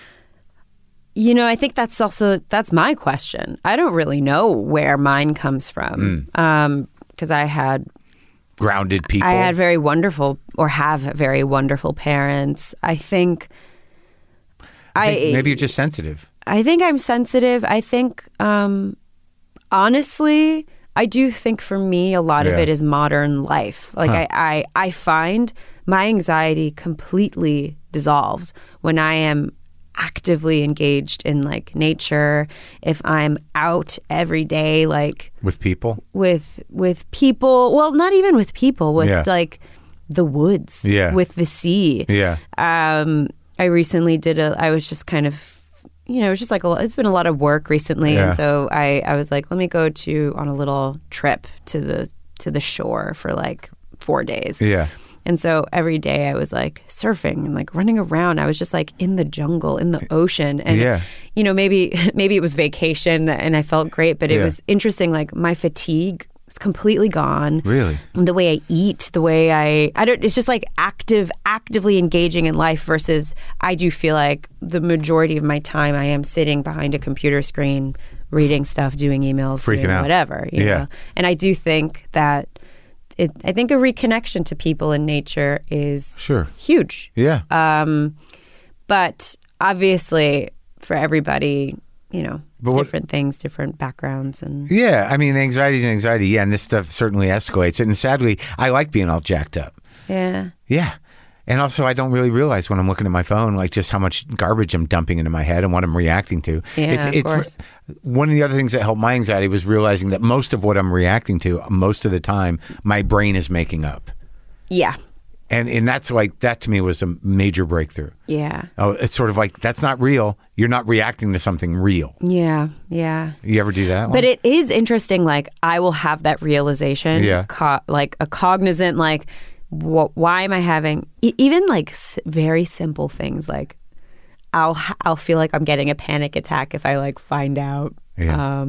I think that's my question. I don't really know where mine comes from. Because I had grounded people. I had very wonderful parents. I think maybe you're just sensitive. I think I'm sensitive. I think, honestly, I do think for me, a lot of it is modern life. I find my anxiety completely dissolves when I am actively engaged in nature, if I'm out every day, with people, with people. Well, not even with people, with the woods, with the sea. Yeah. I recently I was just kind of, it was just it's been a lot of work recently. And so I was like, let me go on a little trip to the shore for 4 days. Yeah. And so every day I was surfing and running around. I was just in the jungle, in the ocean. And, maybe it was vacation and I felt great, but it was interesting. My fatigue was completely gone. Really? The way I eat, the way it's just actively engaging in life versus I do feel like the majority of my time I am sitting behind a computer screen, reading stuff, doing emails, freaking out, whatever. You know? And I do think that I think a reconnection to people in nature is huge. Yeah. But obviously for everybody, different things, different backgrounds. And anxiety is anxiety. Yeah. And this stuff certainly escalates. And sadly, I like being all jacked up. Yeah. Yeah. And also, I don't really realize when I'm looking at my phone, just how much garbage I'm dumping into my head and what I'm reacting to. Yeah, of course. One of the other things that helped my anxiety was realizing that most of what I'm reacting to, most of the time, my brain is making up. Yeah. And that's like, that to me was a major breakthrough. Yeah. Oh, it's sort of like, that's not real. You're not reacting to something real. Yeah. Yeah. You ever do that one? But it is interesting. Like, I will have that realization. Yeah. Like a cognizant, like, why am I having even like very simple things? Like, I'll feel like I'm getting a panic attack if I like find out. Yeah.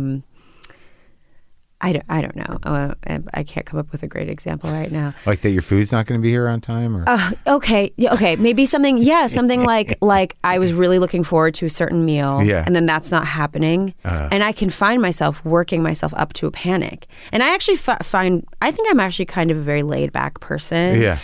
I don't know. I can't come up with a great example right now. Like that your food's not going to be here on time? Or Okay. Maybe something, something like I was really looking forward to a certain meal, and then that's not happening. And I can find myself working myself up to a panic. And I actually I think I'm actually kind of a very laid back person. Yeah.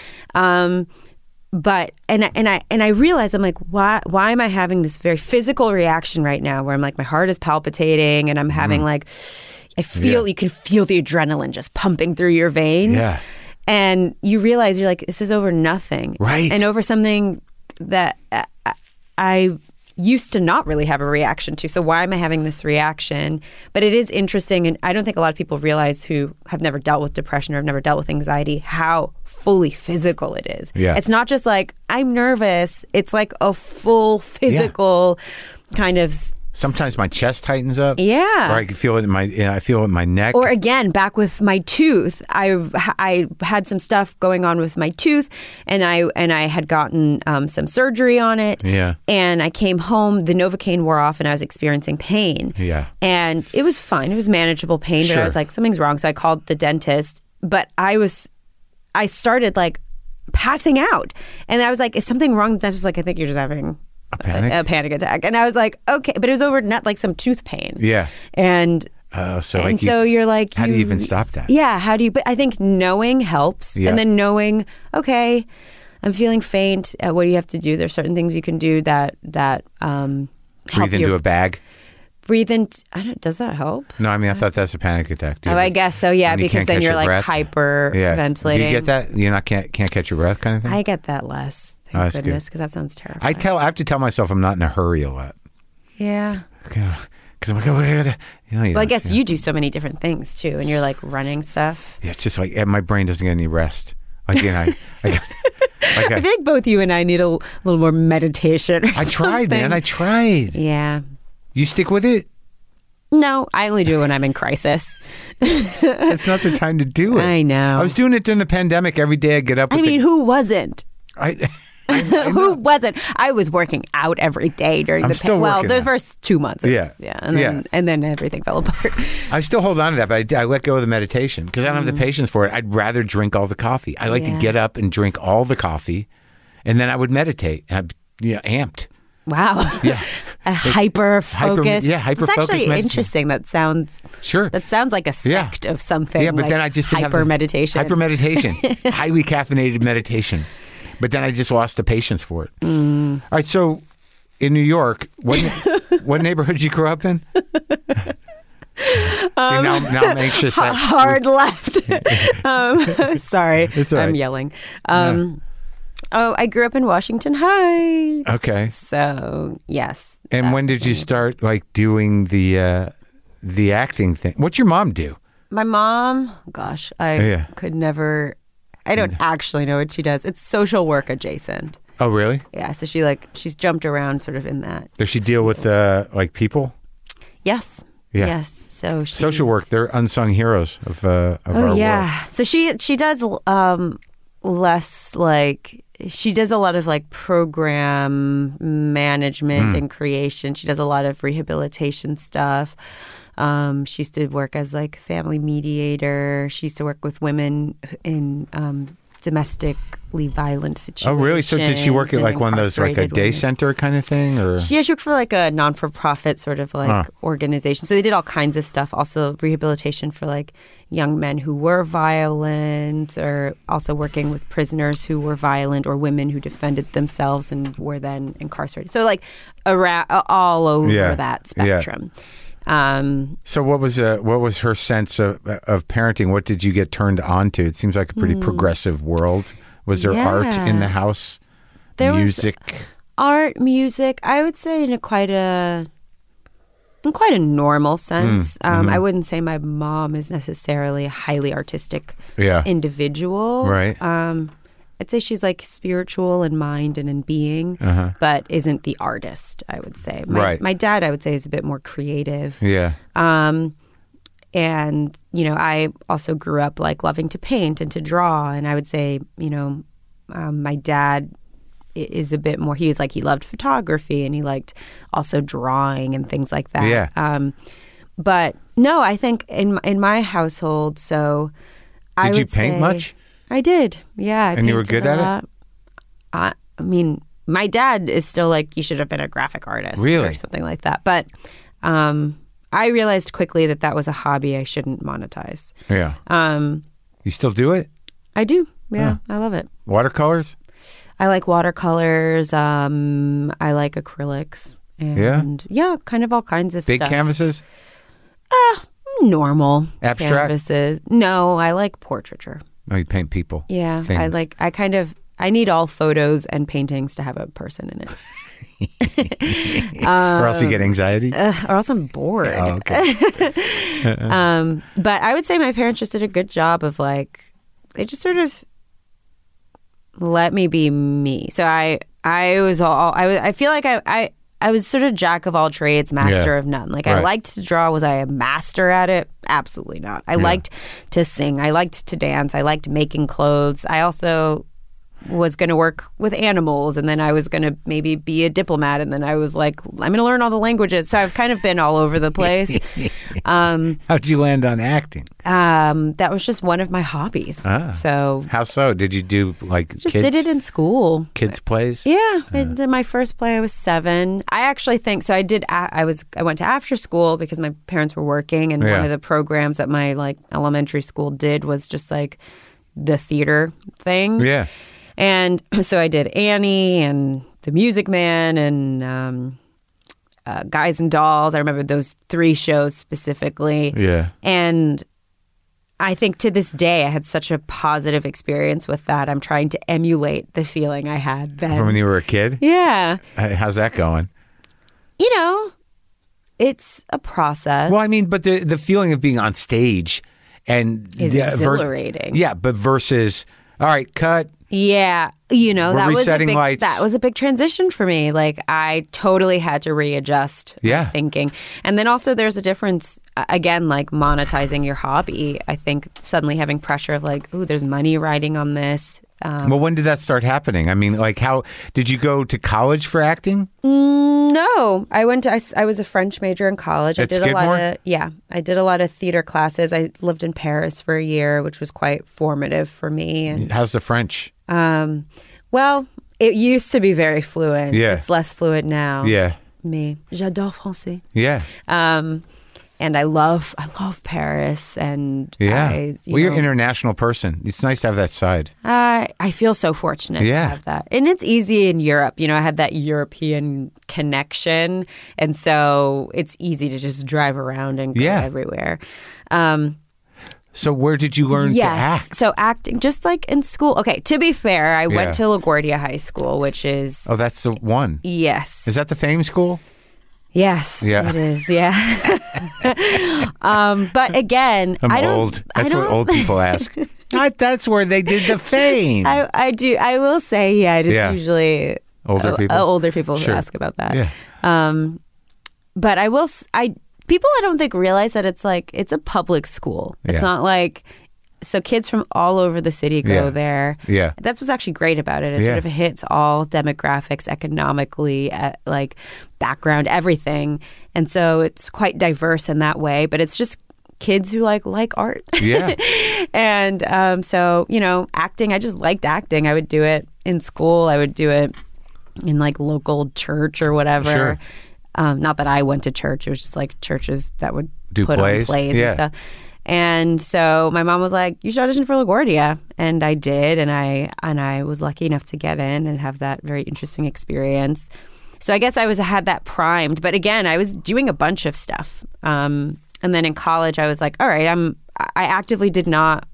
But I realized, I'm like, why am I having this very physical reaction right now where I'm like, my heart is palpitating and I'm having like, I feel, you can feel the adrenaline just pumping through your veins. Yeah. And you realize you're like, this is over nothing. Right. And over something that I used to not really have a reaction to. So why am I having this reaction? But it is interesting. And I don't think a lot of people realize who have never dealt with depression or have never dealt with anxiety, how fully physical it is. Yeah. It's not just like, I'm nervous. It's like a full physical kind of... Sometimes my chest tightens up. Yeah. Or I can feel it in my neck. Or again, back with my tooth, I had some stuff going on with my tooth, and I had gotten some surgery on it. Yeah. And I came home, the Novocaine wore off, and I was experiencing pain. Yeah. And it was fine. It was manageable pain, but I was like, something's wrong. So I called the dentist, but I started like passing out, and I was like, is something wrong? The dentist was like, I think you're just having a panic attack. And I was like, okay, but it was over not like some tooth pain. Yeah. And so you're like, how do you even stop that? Yeah, how do you? But I think knowing helps, and then knowing, okay, I'm feeling faint. What do you have to do? There's certain things you can do that help. Breathe into a bag. Breathe into. Does that help? No, I mean I thought that's a panic attack. I guess so. Yeah, because then you're like hyperventilating. Do you get that? You can't catch your breath, kind of thing. I get that less. Thank goodness, because that sounds terrifying. I have to tell myself I'm not in a hurry a lot. Yeah. Because I'm like, oh, well, I guess you do so many different things too, and you're like running stuff. Yeah, it's just like my brain doesn't get any rest. Again, I feel like both you and I need a little more meditation. I tried, man. I tried. Yeah. You stick with it? No, I only do it when I'm in crisis. It's not the time to do it. I know. I was doing it during the pandemic. Every day I get up. Who wasn't? I who wasn't? I was working out every day during the first 2 months. And then everything fell apart. I still hold on to that, but I let go of the meditation because I don't have the patience for it. I'd rather drink all the coffee. I like to get up and drink all the coffee, and then I would meditate. And I'd amped. Wow. Yeah. Hyper focus. Hyper focus. It's actually interesting. That sounds like a sect of something. Yeah, but like then I just didn't hyper meditation. Hyper meditation. Highly caffeinated meditation. But then I just lost the patience for it. All right, so in New York, what neighborhood did you grow up in? See, now I'm anxious. Hard left. Sorry, it's all right. I'm yelling. I grew up in Washington Heights. Okay. So yes. And when did you start like doing the acting thing? What's your mom do? My mom, gosh, I could never. I don't actually know what she does. It's social work adjacent. Oh, really? Yeah. So she's jumped around sort of in that. Does she deal with like people? Yes. Yeah. Yes. So social work, they're unsung heroes of our world. So she does less like. She does a lot of like program management and creation. She does a lot of rehabilitation stuff. She used to work as like family mediator. She used to work with women in domestically violent situations. Oh, really? So did she work at like one of those, like a day center kind of thing? Or she worked for like a non-for-profit sort of like organization. So they did all kinds of stuff. Also rehabilitation for like young men who were violent, or also working with prisoners who were violent, or women who defended themselves and were then incarcerated. So like around, all over that spectrum. So what was her sense of parenting? What did you get turned on to? It seems like a pretty progressive world. Was there art in the house? There music? Was art, music. I would say in quite a normal sense. I wouldn't say my mom is necessarily a highly artistic individual. Right. I'd say she's like spiritual in mind and in being, but isn't the artist, I would say. My dad, I would say, is a bit more creative. Yeah. And, you know, I also grew up like loving to paint and to draw. And I would say, you know, my dad is a bit more, he loved photography and he liked also drawing and things like that. Yeah. But no, I think in my household, so I would Did you paint say, much? I did. Yeah. And you were good at it? I mean, my dad is still like, you should have been a graphic artist. Really? Or something like that. But I realized quickly that was a hobby I shouldn't monetize. Yeah. You still do it? I do. Yeah. I love it. Watercolors? I like watercolors. I like acrylics. And yeah, kind of all kinds of Big stuff. canvases? Normal. Abstract? Canvases. No, I like portraiture. Oh, you paint people. Yeah. Things. I need all photos and paintings to have a person in it. Or else you get anxiety? Or else I'm bored. Oh, okay. But I would say my parents just did a good job of like, they just sort of let me be me. So I feel like I was sort of jack of all trades, master of none. Like I liked to draw. Was I a master at it? Absolutely not. I liked to sing. I liked to dance. I liked making clothes. I also was going to work with animals, and then I was going to maybe be a diplomat, and then I was like, I'm going to learn all the languages. So I've kind of been all over the place. How'd you land on acting? That was just one of my hobbies. So how so? Did you do like just kids? Did it in school? Kids plays? Yeah, I did my first play. I was 7. I actually think so. I did. I went to after school because my parents were working, and one of the programs that my like elementary school did was just like the theater thing. Yeah. And so I did Annie and The Music Man and Guys and Dolls. I remember those 3 shows specifically. Yeah. And I think to this day, I had such a positive experience with that. I'm trying to emulate the feeling I had then. From when you were a kid? Yeah. How's that going? You know, it's a process. Well, I mean, but the feeling of being on stage and is exhilarating. But versus, all right, cut. Yeah, you know, that lights. That was a big transition for me. Like I totally had to readjust my thinking. And then also there's a difference, again, like monetizing your hobby. I think suddenly having pressure of like, ooh, there's money riding on this. Well, when did that start happening? I mean, like how, did you go to college for acting? No, I was a French major in college. At Skidmore? I did a lot of theater classes. I lived in Paris for a year, which was quite formative for me. And, how's the French? Well, it used to be very fluent. Yeah. It's less fluent now. Yeah. Mais j'adore français. Yeah. And I love Paris, and you're an international person. It's nice to have that side. I feel so fortunate to have that, and it's easy in Europe. You know, I had that European connection, and so it's easy to just drive around and go everywhere. So where did you learn to act? So acting, just like in school. Okay, to be fair, I went to LaGuardia High School, which is... Oh, that's the one. Yes. Is that the fame school? Yes, it is. Yeah. But again, I'm old. That's what old people ask. That's where they did the fame. I do. I will say, it is usually older people. Older people who ask about that. Yeah. But I will. People I don't think realize that it's a public school. It's not like. So kids from all over the city go there. Yeah. That's what's actually great about it. It sort of hits all demographics, economically, like background, everything. And so it's quite diverse in that way, but it's just kids who like art. Yeah. And so, you know, acting, I just liked acting. I would do it in school. I would do it in like local church or whatever. Sure. Not that I went to church. It was just like churches that would do put on plays and stuff. And so my mom was like, you should audition for LaGuardia. And I did. And I was lucky enough to get in and have that very interesting experience. So I guess I had that primed. But again, I was doing a bunch of stuff. And then in college, I was like, all right, I actively did not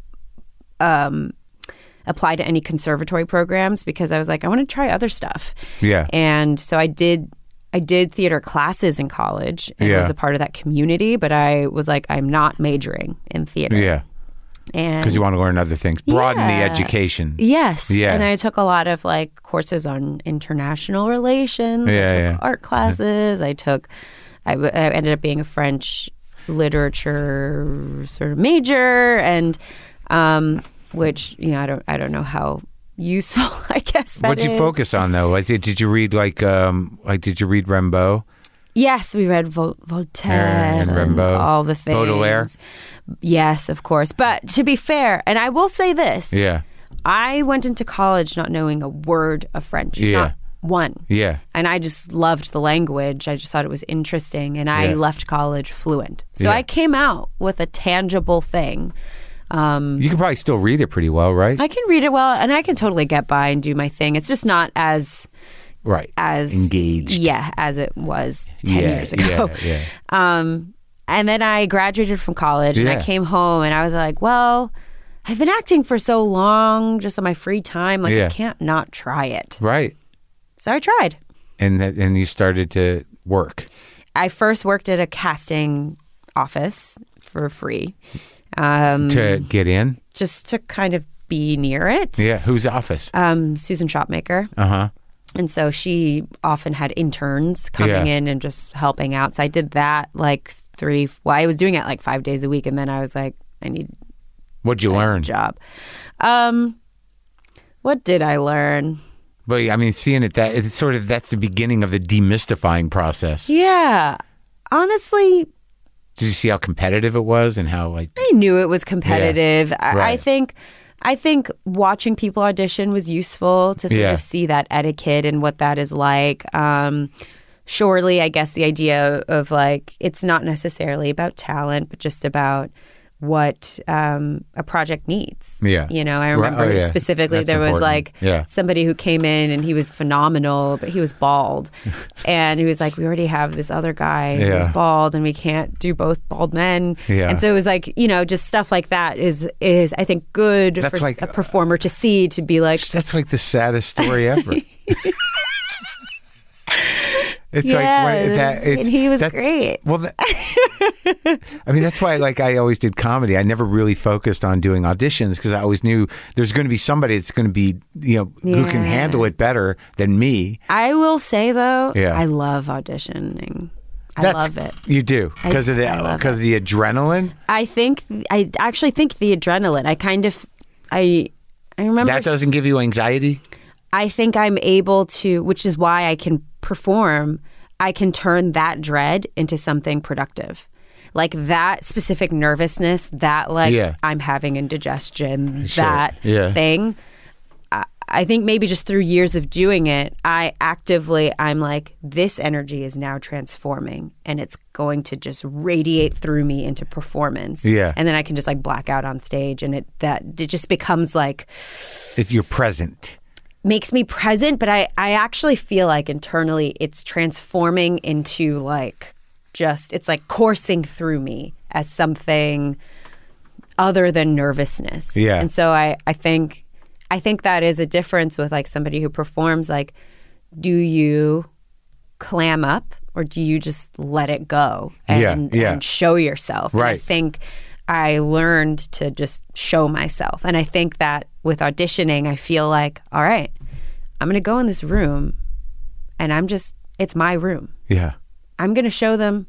apply to any conservatory programs because I was like, I want to try other stuff. Yeah. And so I did theater classes in college and was a part of that community, but I was like, I'm not majoring in theater. Yeah. And because you want to learn other things, broaden the education. Yes. Yeah. And I took a lot of like courses on international relations. I took art classes. I ended up being a French literature sort of major, and which I don't know how useful I guess that What'd you focus on though? Like, did you read did you read Rimbaud? Yes, we read Voltaire and Rimbaud, all the things. Baudelaire. Yes, of course. But to be fair, and I will say this. Yeah. I went into college not knowing a word of French. Yeah. Not one. Yeah. And I just loved the language. I just thought it was interesting. And I left college fluent. So I came out with a tangible thing. You can probably still read it pretty well, right? I can read it well, and I can totally get by and do my thing. It's just not as engaged. Yeah, as it was 10 years ago. Yeah. And then I graduated from college, and I came home, and I was like, well, I've been acting for so long, just on my free time. Like, I can't not try it. Right. So I tried. And you started to work. I first worked at a casting office for free. To get in? Just to kind of be near it. Yeah. Whose office? Susan Shopmaker. Uh-huh. And so she often had interns coming in and just helping out. So I did that like I was doing it like 5 days a week. And then I was like, I need What'd you learn? a job. What did I learn? Well, I mean, seeing it it's sort of, that's the beginning of the demystifying process. Yeah. Honestly, did you see how competitive it was and how like I knew it was competitive. Right. I think watching people audition was useful to sort of see that etiquette and what that is like. Surely, I guess the idea of like, it's not necessarily about talent, but just about what a project needs. Yeah. You know, I remember specifically there was like somebody who came in and he was phenomenal, but he was bald. And he was like, we already have this other guy who's bald and we can't do both bald men. Yeah. And so it was like, just stuff like that is I think good for like, a performer to see, to be like. That's like the saddest story ever. It's and he was great. Well, I mean, that's why I always did comedy. I never really focused on doing auditions because I always knew there's going to be somebody that's going to be, who can handle it better than me. I will say though, I love auditioning. I love it. You do because of the adrenaline. I actually think the adrenaline. I remember that doesn't give you anxiety. I think I'm able to, which is why I can perform, I can turn that dread into something productive. Like that specific nervousness, that I'm having indigestion, that thing. I think maybe just through years of doing it, I'm like, this energy is now transforming and it's going to just radiate through me into performance. Yeah. And then I can just like black out on stage and it just becomes like... You're present. Makes me present, but I actually feel like internally it's transforming into like it's like coursing through me as something other than nervousness. Yeah. And so I think that is a difference with like somebody who performs. Like, do you clam up or do you just let it go and show yourself? Right. And I think I learned to just show myself. And I think that with auditioning, I feel like, all right, I'm going to go in this room and it's my room. Yeah. I'm going to show them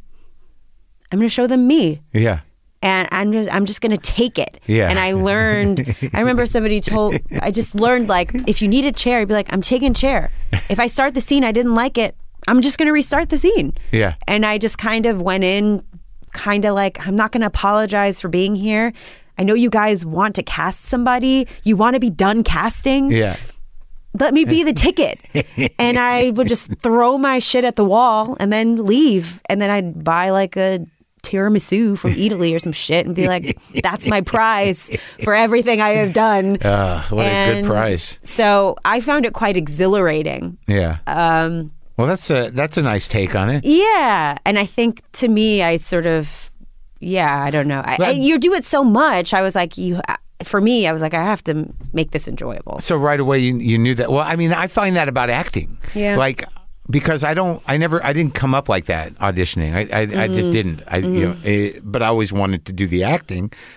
me. Yeah. And I'm just going to take it. Yeah. And I remember I just learned like, if you need a chair, I'd be like, I'm taking a chair. If I start the scene, I didn't like it, I'm just going to restart the scene. Yeah. And I just kind of went in kind of like, I'm not going to apologize for being here. I know you guys want to cast somebody. You want to be done casting. Yeah. Let me be the ticket. And I would just throw my shit at the wall and then leave. And then I'd buy like a tiramisu from Italy or some shit and be like, that's my prize for everything I have done. What a good prize. So I found it quite exhilarating. Yeah. Well, that's a nice take on it. Yeah. And I think to me, I sort of, I don't know. You do it so much. I was like, for me, I was like, I have to make this enjoyable. So right away, you knew that. Well, I mean, I find that about acting. Yeah. Like, because I didn't come up like that auditioning. I just didn't. But I always wanted to do the acting.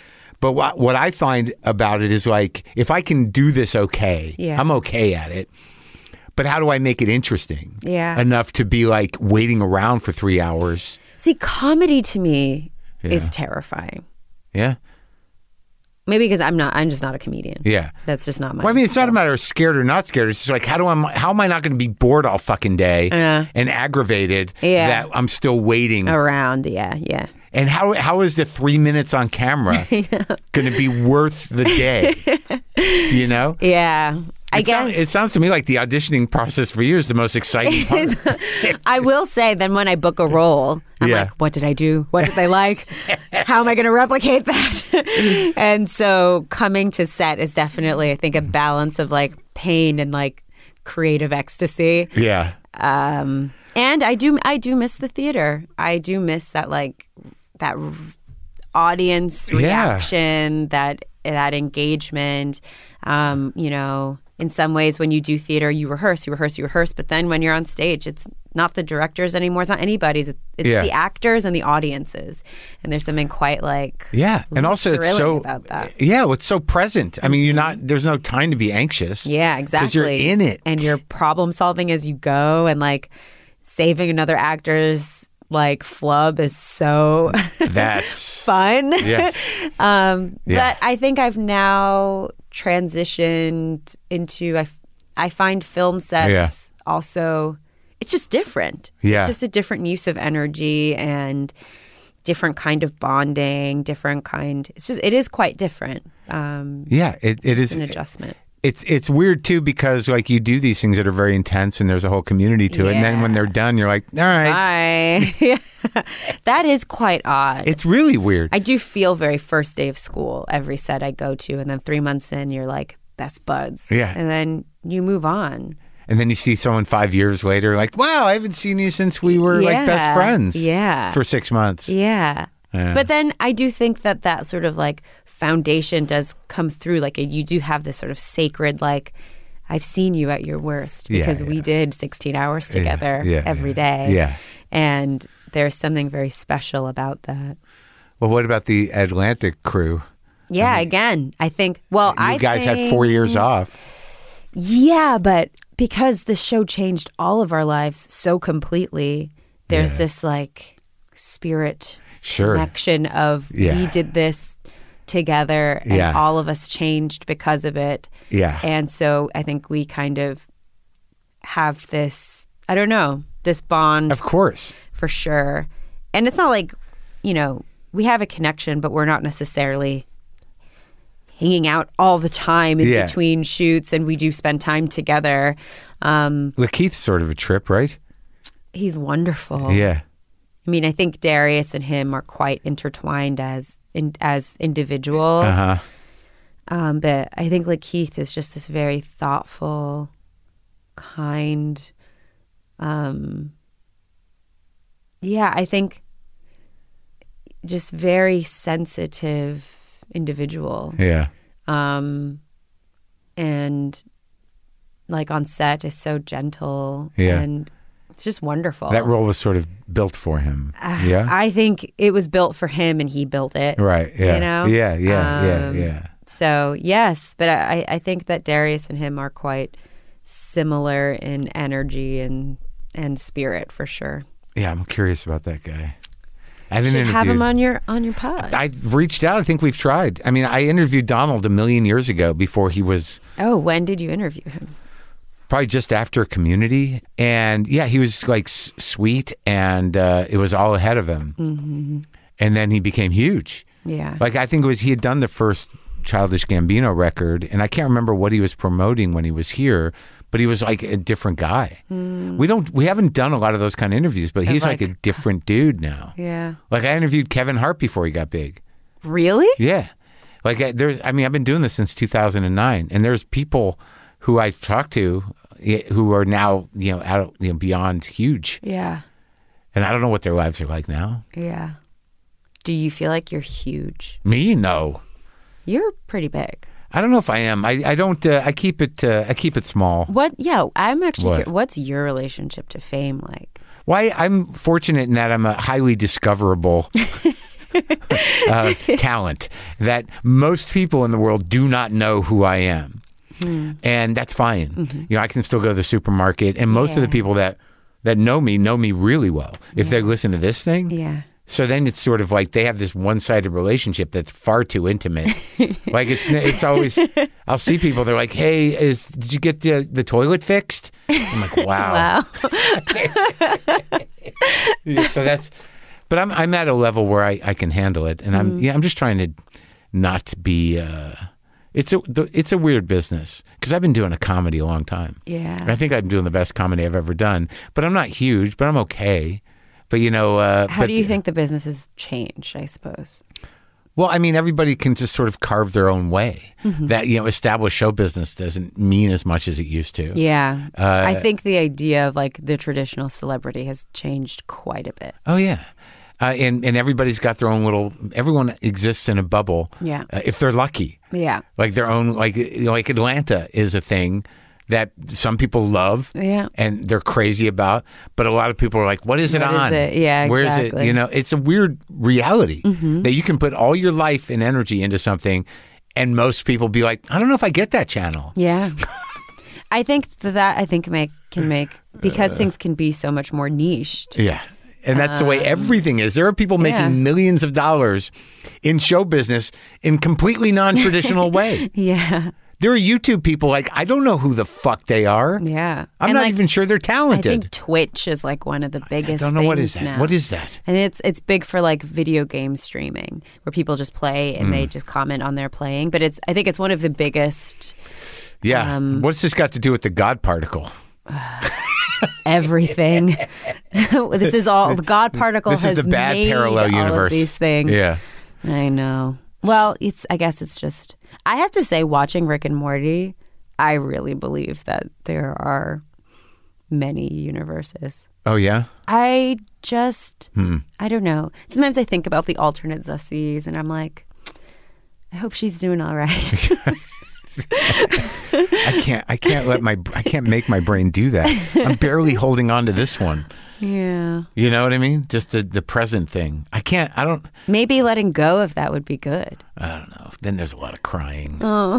But what I find about it is like, if I can do this okay, I'm okay at it. But how do I make it interesting? Enough to be like waiting around for 3 hours. See, comedy to me is terrifying. Yeah. Maybe because I'm just not a comedian. Yeah. That's just not my... Well, I mean, it's not a matter of scared or not scared. It's just like, how am I not going to be bored all fucking day and aggravated that I'm still waiting around? Yeah. And how is the 3 minutes on camera going to be worth the day? Do you know? Yeah. I guess it sounds to me like the auditioning process for you is the most exciting part. I will say, then when I book a role, I'm like, what did I do? What did they like? How am I going to replicate that? And so coming to set is definitely, I think, a balance of like pain and like creative ecstasy. Yeah. And I do miss the theater. I do miss that that audience reaction, that engagement. In some ways, when you do theater, you rehearse. But then when you're on stage, it's not the directors anymore. It's not anybody's. It's the actors and the audiences. And there's something quite like and also it's so about that. It's so present. I mean, there's no time to be anxious. Yeah, exactly. Because you're in it, and you're problem solving as you go, and like saving another actor's like flub is so that's fun. Yes. But I think I've now transitioned into I find film sets also, it's just different. Yeah. It's just a different use of energy and different kind of bonding, it is quite different. It is an adjustment. It's weird too, because like you do these things that are very intense and there's a whole community to it, and then when they're done you're like, all right, bye. That is quite odd. It's really weird. I do feel very first day of school every set I go to, and then 3 months in you're like best buds, and then you move on, and then you see someone 5 years later like, wow, I haven't seen you since we were like best friends for 6 months. But then I do think that sort of like foundation does come through. Like you do have this sort of sacred, like, I've seen you at your worst because we did 16 hours together every day. Yeah. And there's something very special about that. Well, what about the Atlantic crew? Yeah, again, I think, you guys had 4 years off. Yeah, but because the show changed all of our lives so completely, there's this like spirit connection of we did this together and all of us changed because of it. Yeah. And so I think we kind of have this, I don't know, this bond. Of course. For sure. And it's not like, we have a connection, but we're not necessarily hanging out all the time in between shoots, and we do spend time together. Lakeith's sort of a trip, right? He's wonderful. Yeah. I mean, I think Darius and him are quite intertwined as individuals. But I think Lakeith is just this very thoughtful, kind, I think just very sensitive individual. Yeah. And like on set is so gentle and it's just wonderful. That role was sort of built for him. I think it was built for him and he built it. Right. Yeah. Yeah. So yes, but I think that Darius and him are quite similar in energy and spirit for sure. Yeah, I'm curious about that guy. You should have him on your pod. I reached out. I think we've tried. I mean, I interviewed Donald 1 million years ago before he was... Oh, when did you interview him? Probably just after Community. And yeah, he was like sweet and it was all ahead of him. Mm-hmm. And then he became huge. Yeah. Like I think he had done the first Childish Gambino record, and I can't remember what he was promoting when he was here, but he was like a different guy. We haven't done a lot of those kind of interviews, but he's like a different dude now. Yeah. Like I interviewed Kevin Hart before he got big. Really? Yeah. Like I've been doing this since 2009, and there's people who I've talked to who are now, beyond huge. Yeah. And I don't know what their lives are like now. Yeah. Do you feel like you're huge? Me? No. You're pretty big. I don't know if I am. I don't. I keep it small. What? Yeah, I'm actually curious. What's your relationship to fame like? Why? I'm fortunate in that I'm a highly discoverable talent that most people in the world do not know who I am. And that's fine. You know, I can still go to the supermarket, and most of the people that know me really well if they listen to this thing. Yeah. So then it's sort of like they have this one-sided relationship that's far too intimate. Like it's always, I'll see people, they're like, hey, did you get the toilet fixed? I'm like, wow. So that's, but I'm at a level where I can handle it. And I'm just trying to not be, it's a weird business because I've been doing a comedy a long time. Yeah. And I think I'm doing the best comedy I've ever done, but I'm not huge, but I'm okay. But, you know... How do you think the business has changed, I suppose? Well, I mean, everybody can just sort of carve their own way. That, you know, established show business doesn't mean as much as it used to. Yeah. I think the idea of, like, the traditional celebrity has changed quite a bit. Oh, yeah. And everybody's got their own little... Everyone exists in a bubble. Yeah. If they're lucky. Yeah. Like their own... Like Atlanta is a thing that some people love and they're crazy about, but a lot of people are like, what is it on? Is it? Yeah, Where is exactly. it? You know, it's a weird reality that you can put all your life and energy into something, and most people be like, I don't know if I get that channel. Yeah. I think can make because things can be so much more niched. Yeah. And that's the way everything is. There are people making millions of dollars in show business in completely non-traditional way. Yeah. There are YouTube people like, I don't know who the fuck they are. Yeah. I'm not even sure they're talented. I think Twitch is like one of the biggest I don't know things what is that. now. What is that? And it's big for like video game streaming where people just play and they just comment on their playing. But I think it's one of the biggest. Yeah. What's this got to do with the God particle? Everything. This is all the God particle this has is the bad made parallel all universe. of these things. Yeah. I know. Well, I guess it's just, I have to say, watching Rick and Morty, I really believe that there are many universes. Oh, yeah? I just, I don't know. Sometimes I think about the alternate Zussies and I'm like, I hope she's doing all right. I can't make my brain do that. I'm barely holding on to this one. Yeah. You know what I mean? Just the present thing. I don't. Maybe letting go of that would be good. I don't know. Then there's a lot of crying. Oh.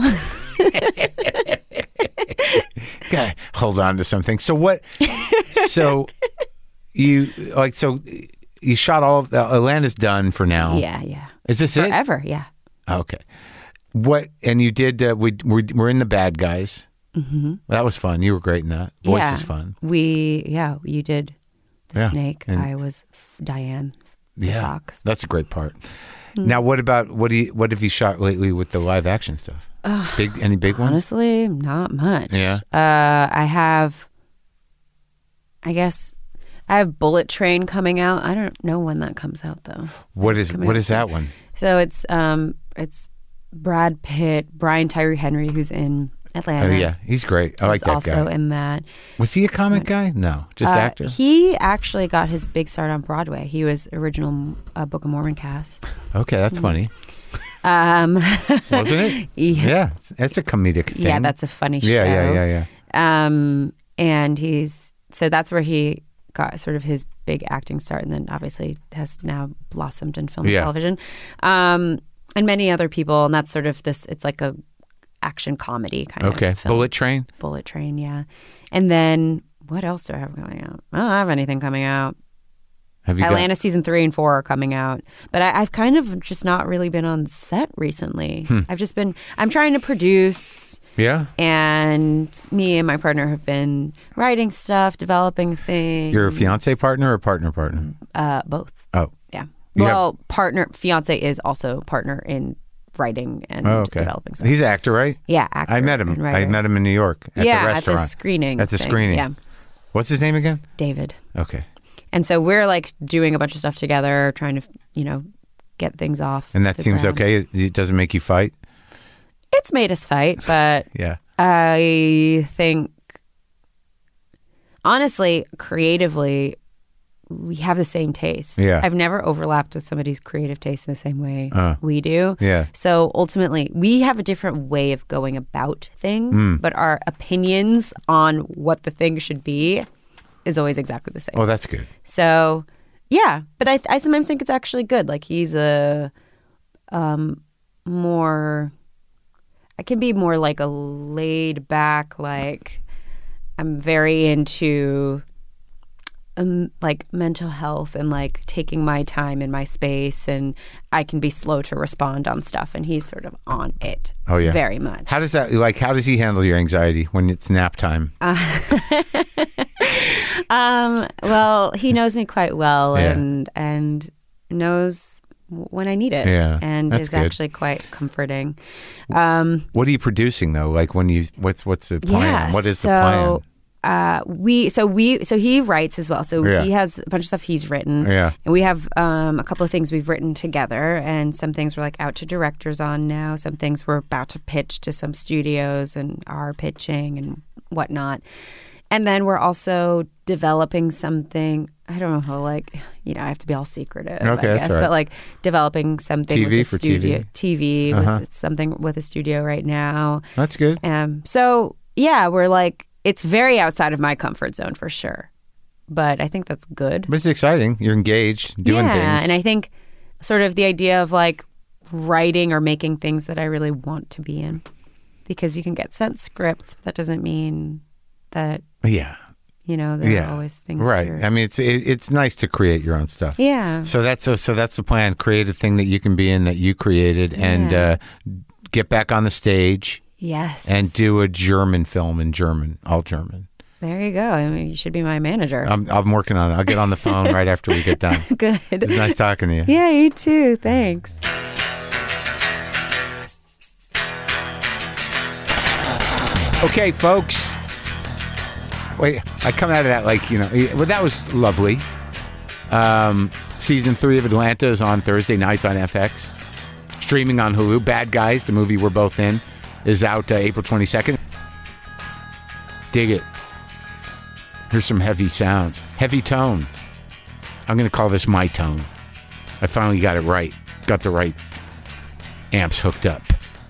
Gotta hold on to something. So what? So you shot all of Atlanta's done for now. Yeah. Is this Forever, yeah. Okay. What? And you did? We're in The Bad Guys. Mm-hmm. That was fun. You were great in that. Voice is fun. You did the snake. And I was Diane. The fox. That's a great part. Now, what have you shot lately with the live action stuff? Any big ones? Honestly, not much. Yeah. I have Bullet Train coming out. I don't know when that comes out though. What is that one? So it's Brad Pitt, Brian Tyree Henry, who's in Atlanta. Oh yeah, he's great. I like that guy. Also in that. Was he a comic guy? No, just actor. He actually got his big start on Broadway. He was original Book of Mormon cast. Okay, that's funny. Wasn't it? Yeah, that's a comedic thing. Yeah, that's a funny show. Yeah. And so that's where he got sort of his big acting start, and then obviously has now blossomed in film and television. And many other people, and that's sort of this. It's like a action comedy kind of film. Bullet Train? Bullet Train, yeah. And then, what else do I have coming out? I don't have anything coming out. Atlanta season 3 and 4 are coming out. But I've kind of just not really been on set recently. I'm trying to produce. Yeah. And me and my partner have been writing stuff, developing things. Your fiance partner or partner? Both. Oh. Yeah. Well, fiance is also partner in writing and developing stuff. He's an actor, right? Yeah, actor. I met him. I met him in New York at the restaurant. at the screening. At the screening. Yeah. What's his name again? David. Okay. And so we're like doing a bunch of stuff together, trying to, get things off. And that seems ground. Okay? It doesn't make you fight? It's made us fight, but yeah. I think, honestly, creatively, we have the same taste. Yeah. I've never overlapped with somebody's creative taste in the same way we do. Yeah. So ultimately, we have a different way of going about things, but our opinions on what the thing should be is always exactly the same. Oh, that's good. So, Yeah, but I sometimes think it's actually good. Like he's a more, I can be more like a laid back, like I'm very into like mental health and like taking my time in my space, and I can be slow to respond on stuff, and he's sort of on it. Oh yeah, very much. How does that, like, how does he handle your anxiety when it's nap time? Well, he knows me quite well, Yeah. and knows when I need it, Yeah, and that's is good. actually quite comforting. What are you producing though? Like when you, what's the plan? Yeah, What is the plan? So he writes as well. So Yeah. he has a bunch of stuff he's written. Yeah. And we have a couple of things we've written together, and some things we're like out to directors on now. Some things we're about to pitch to some studios and are pitching and whatnot. And then we're also developing something. I don't know how, like, I have to be all secretive, Okay, I that's guess. all right. But like developing something TV with for a studio. TV. TV with something with a studio right now. That's good. So yeah, we're like, it's very outside of my comfort zone for sure. But I think that's good. But it's exciting. You're engaged, doing things. Yeah, and I think sort of the idea of like writing or making things that I really want to be in. Because you can get sent scripts, but that doesn't mean that, Yeah. there are always things. Right. you're- I mean, it's nice to create your own stuff. Yeah. So that's the plan. Create a thing that you can be in that you created, and Yeah. get back on the stage Yes. and do a German film in German, all German. There you go. I mean, you should be my manager. I'm working on it. I'll get on the phone right after we get done. Good. It's nice talking to you. Yeah, you too. Thanks. Okay, folks. Wait, I come out of that like, well, that was lovely. Season 3 of Atlanta is on Thursday nights on FX. Streaming on Hulu. Bad Guys, the movie we're both in, is out April 22nd. Dig it. Here's some heavy sounds. Heavy tone. I'm going to call this my tone. I finally got it right. Got the right amps hooked up.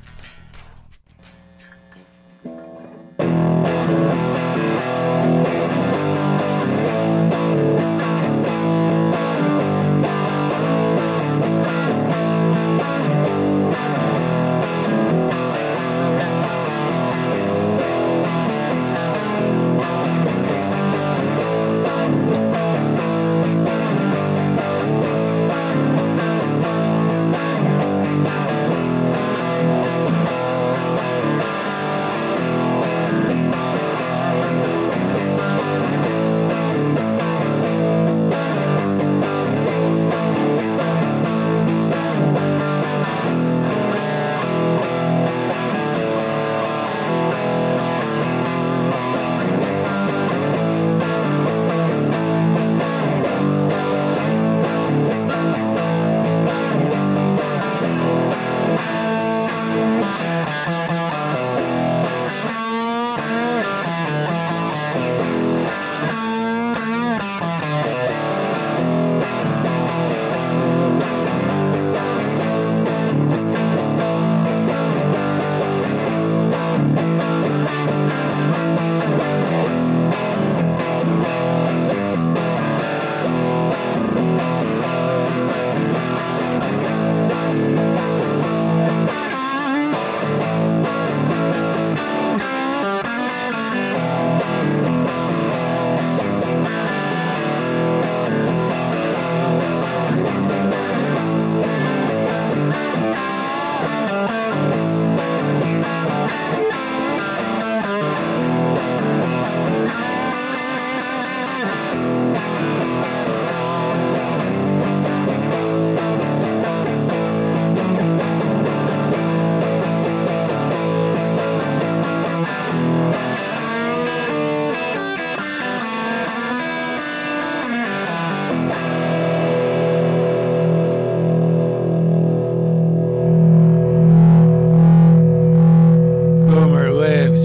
Boomer lives.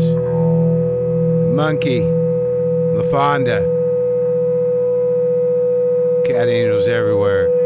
Monkey. LaFonda. Cat angels everywhere.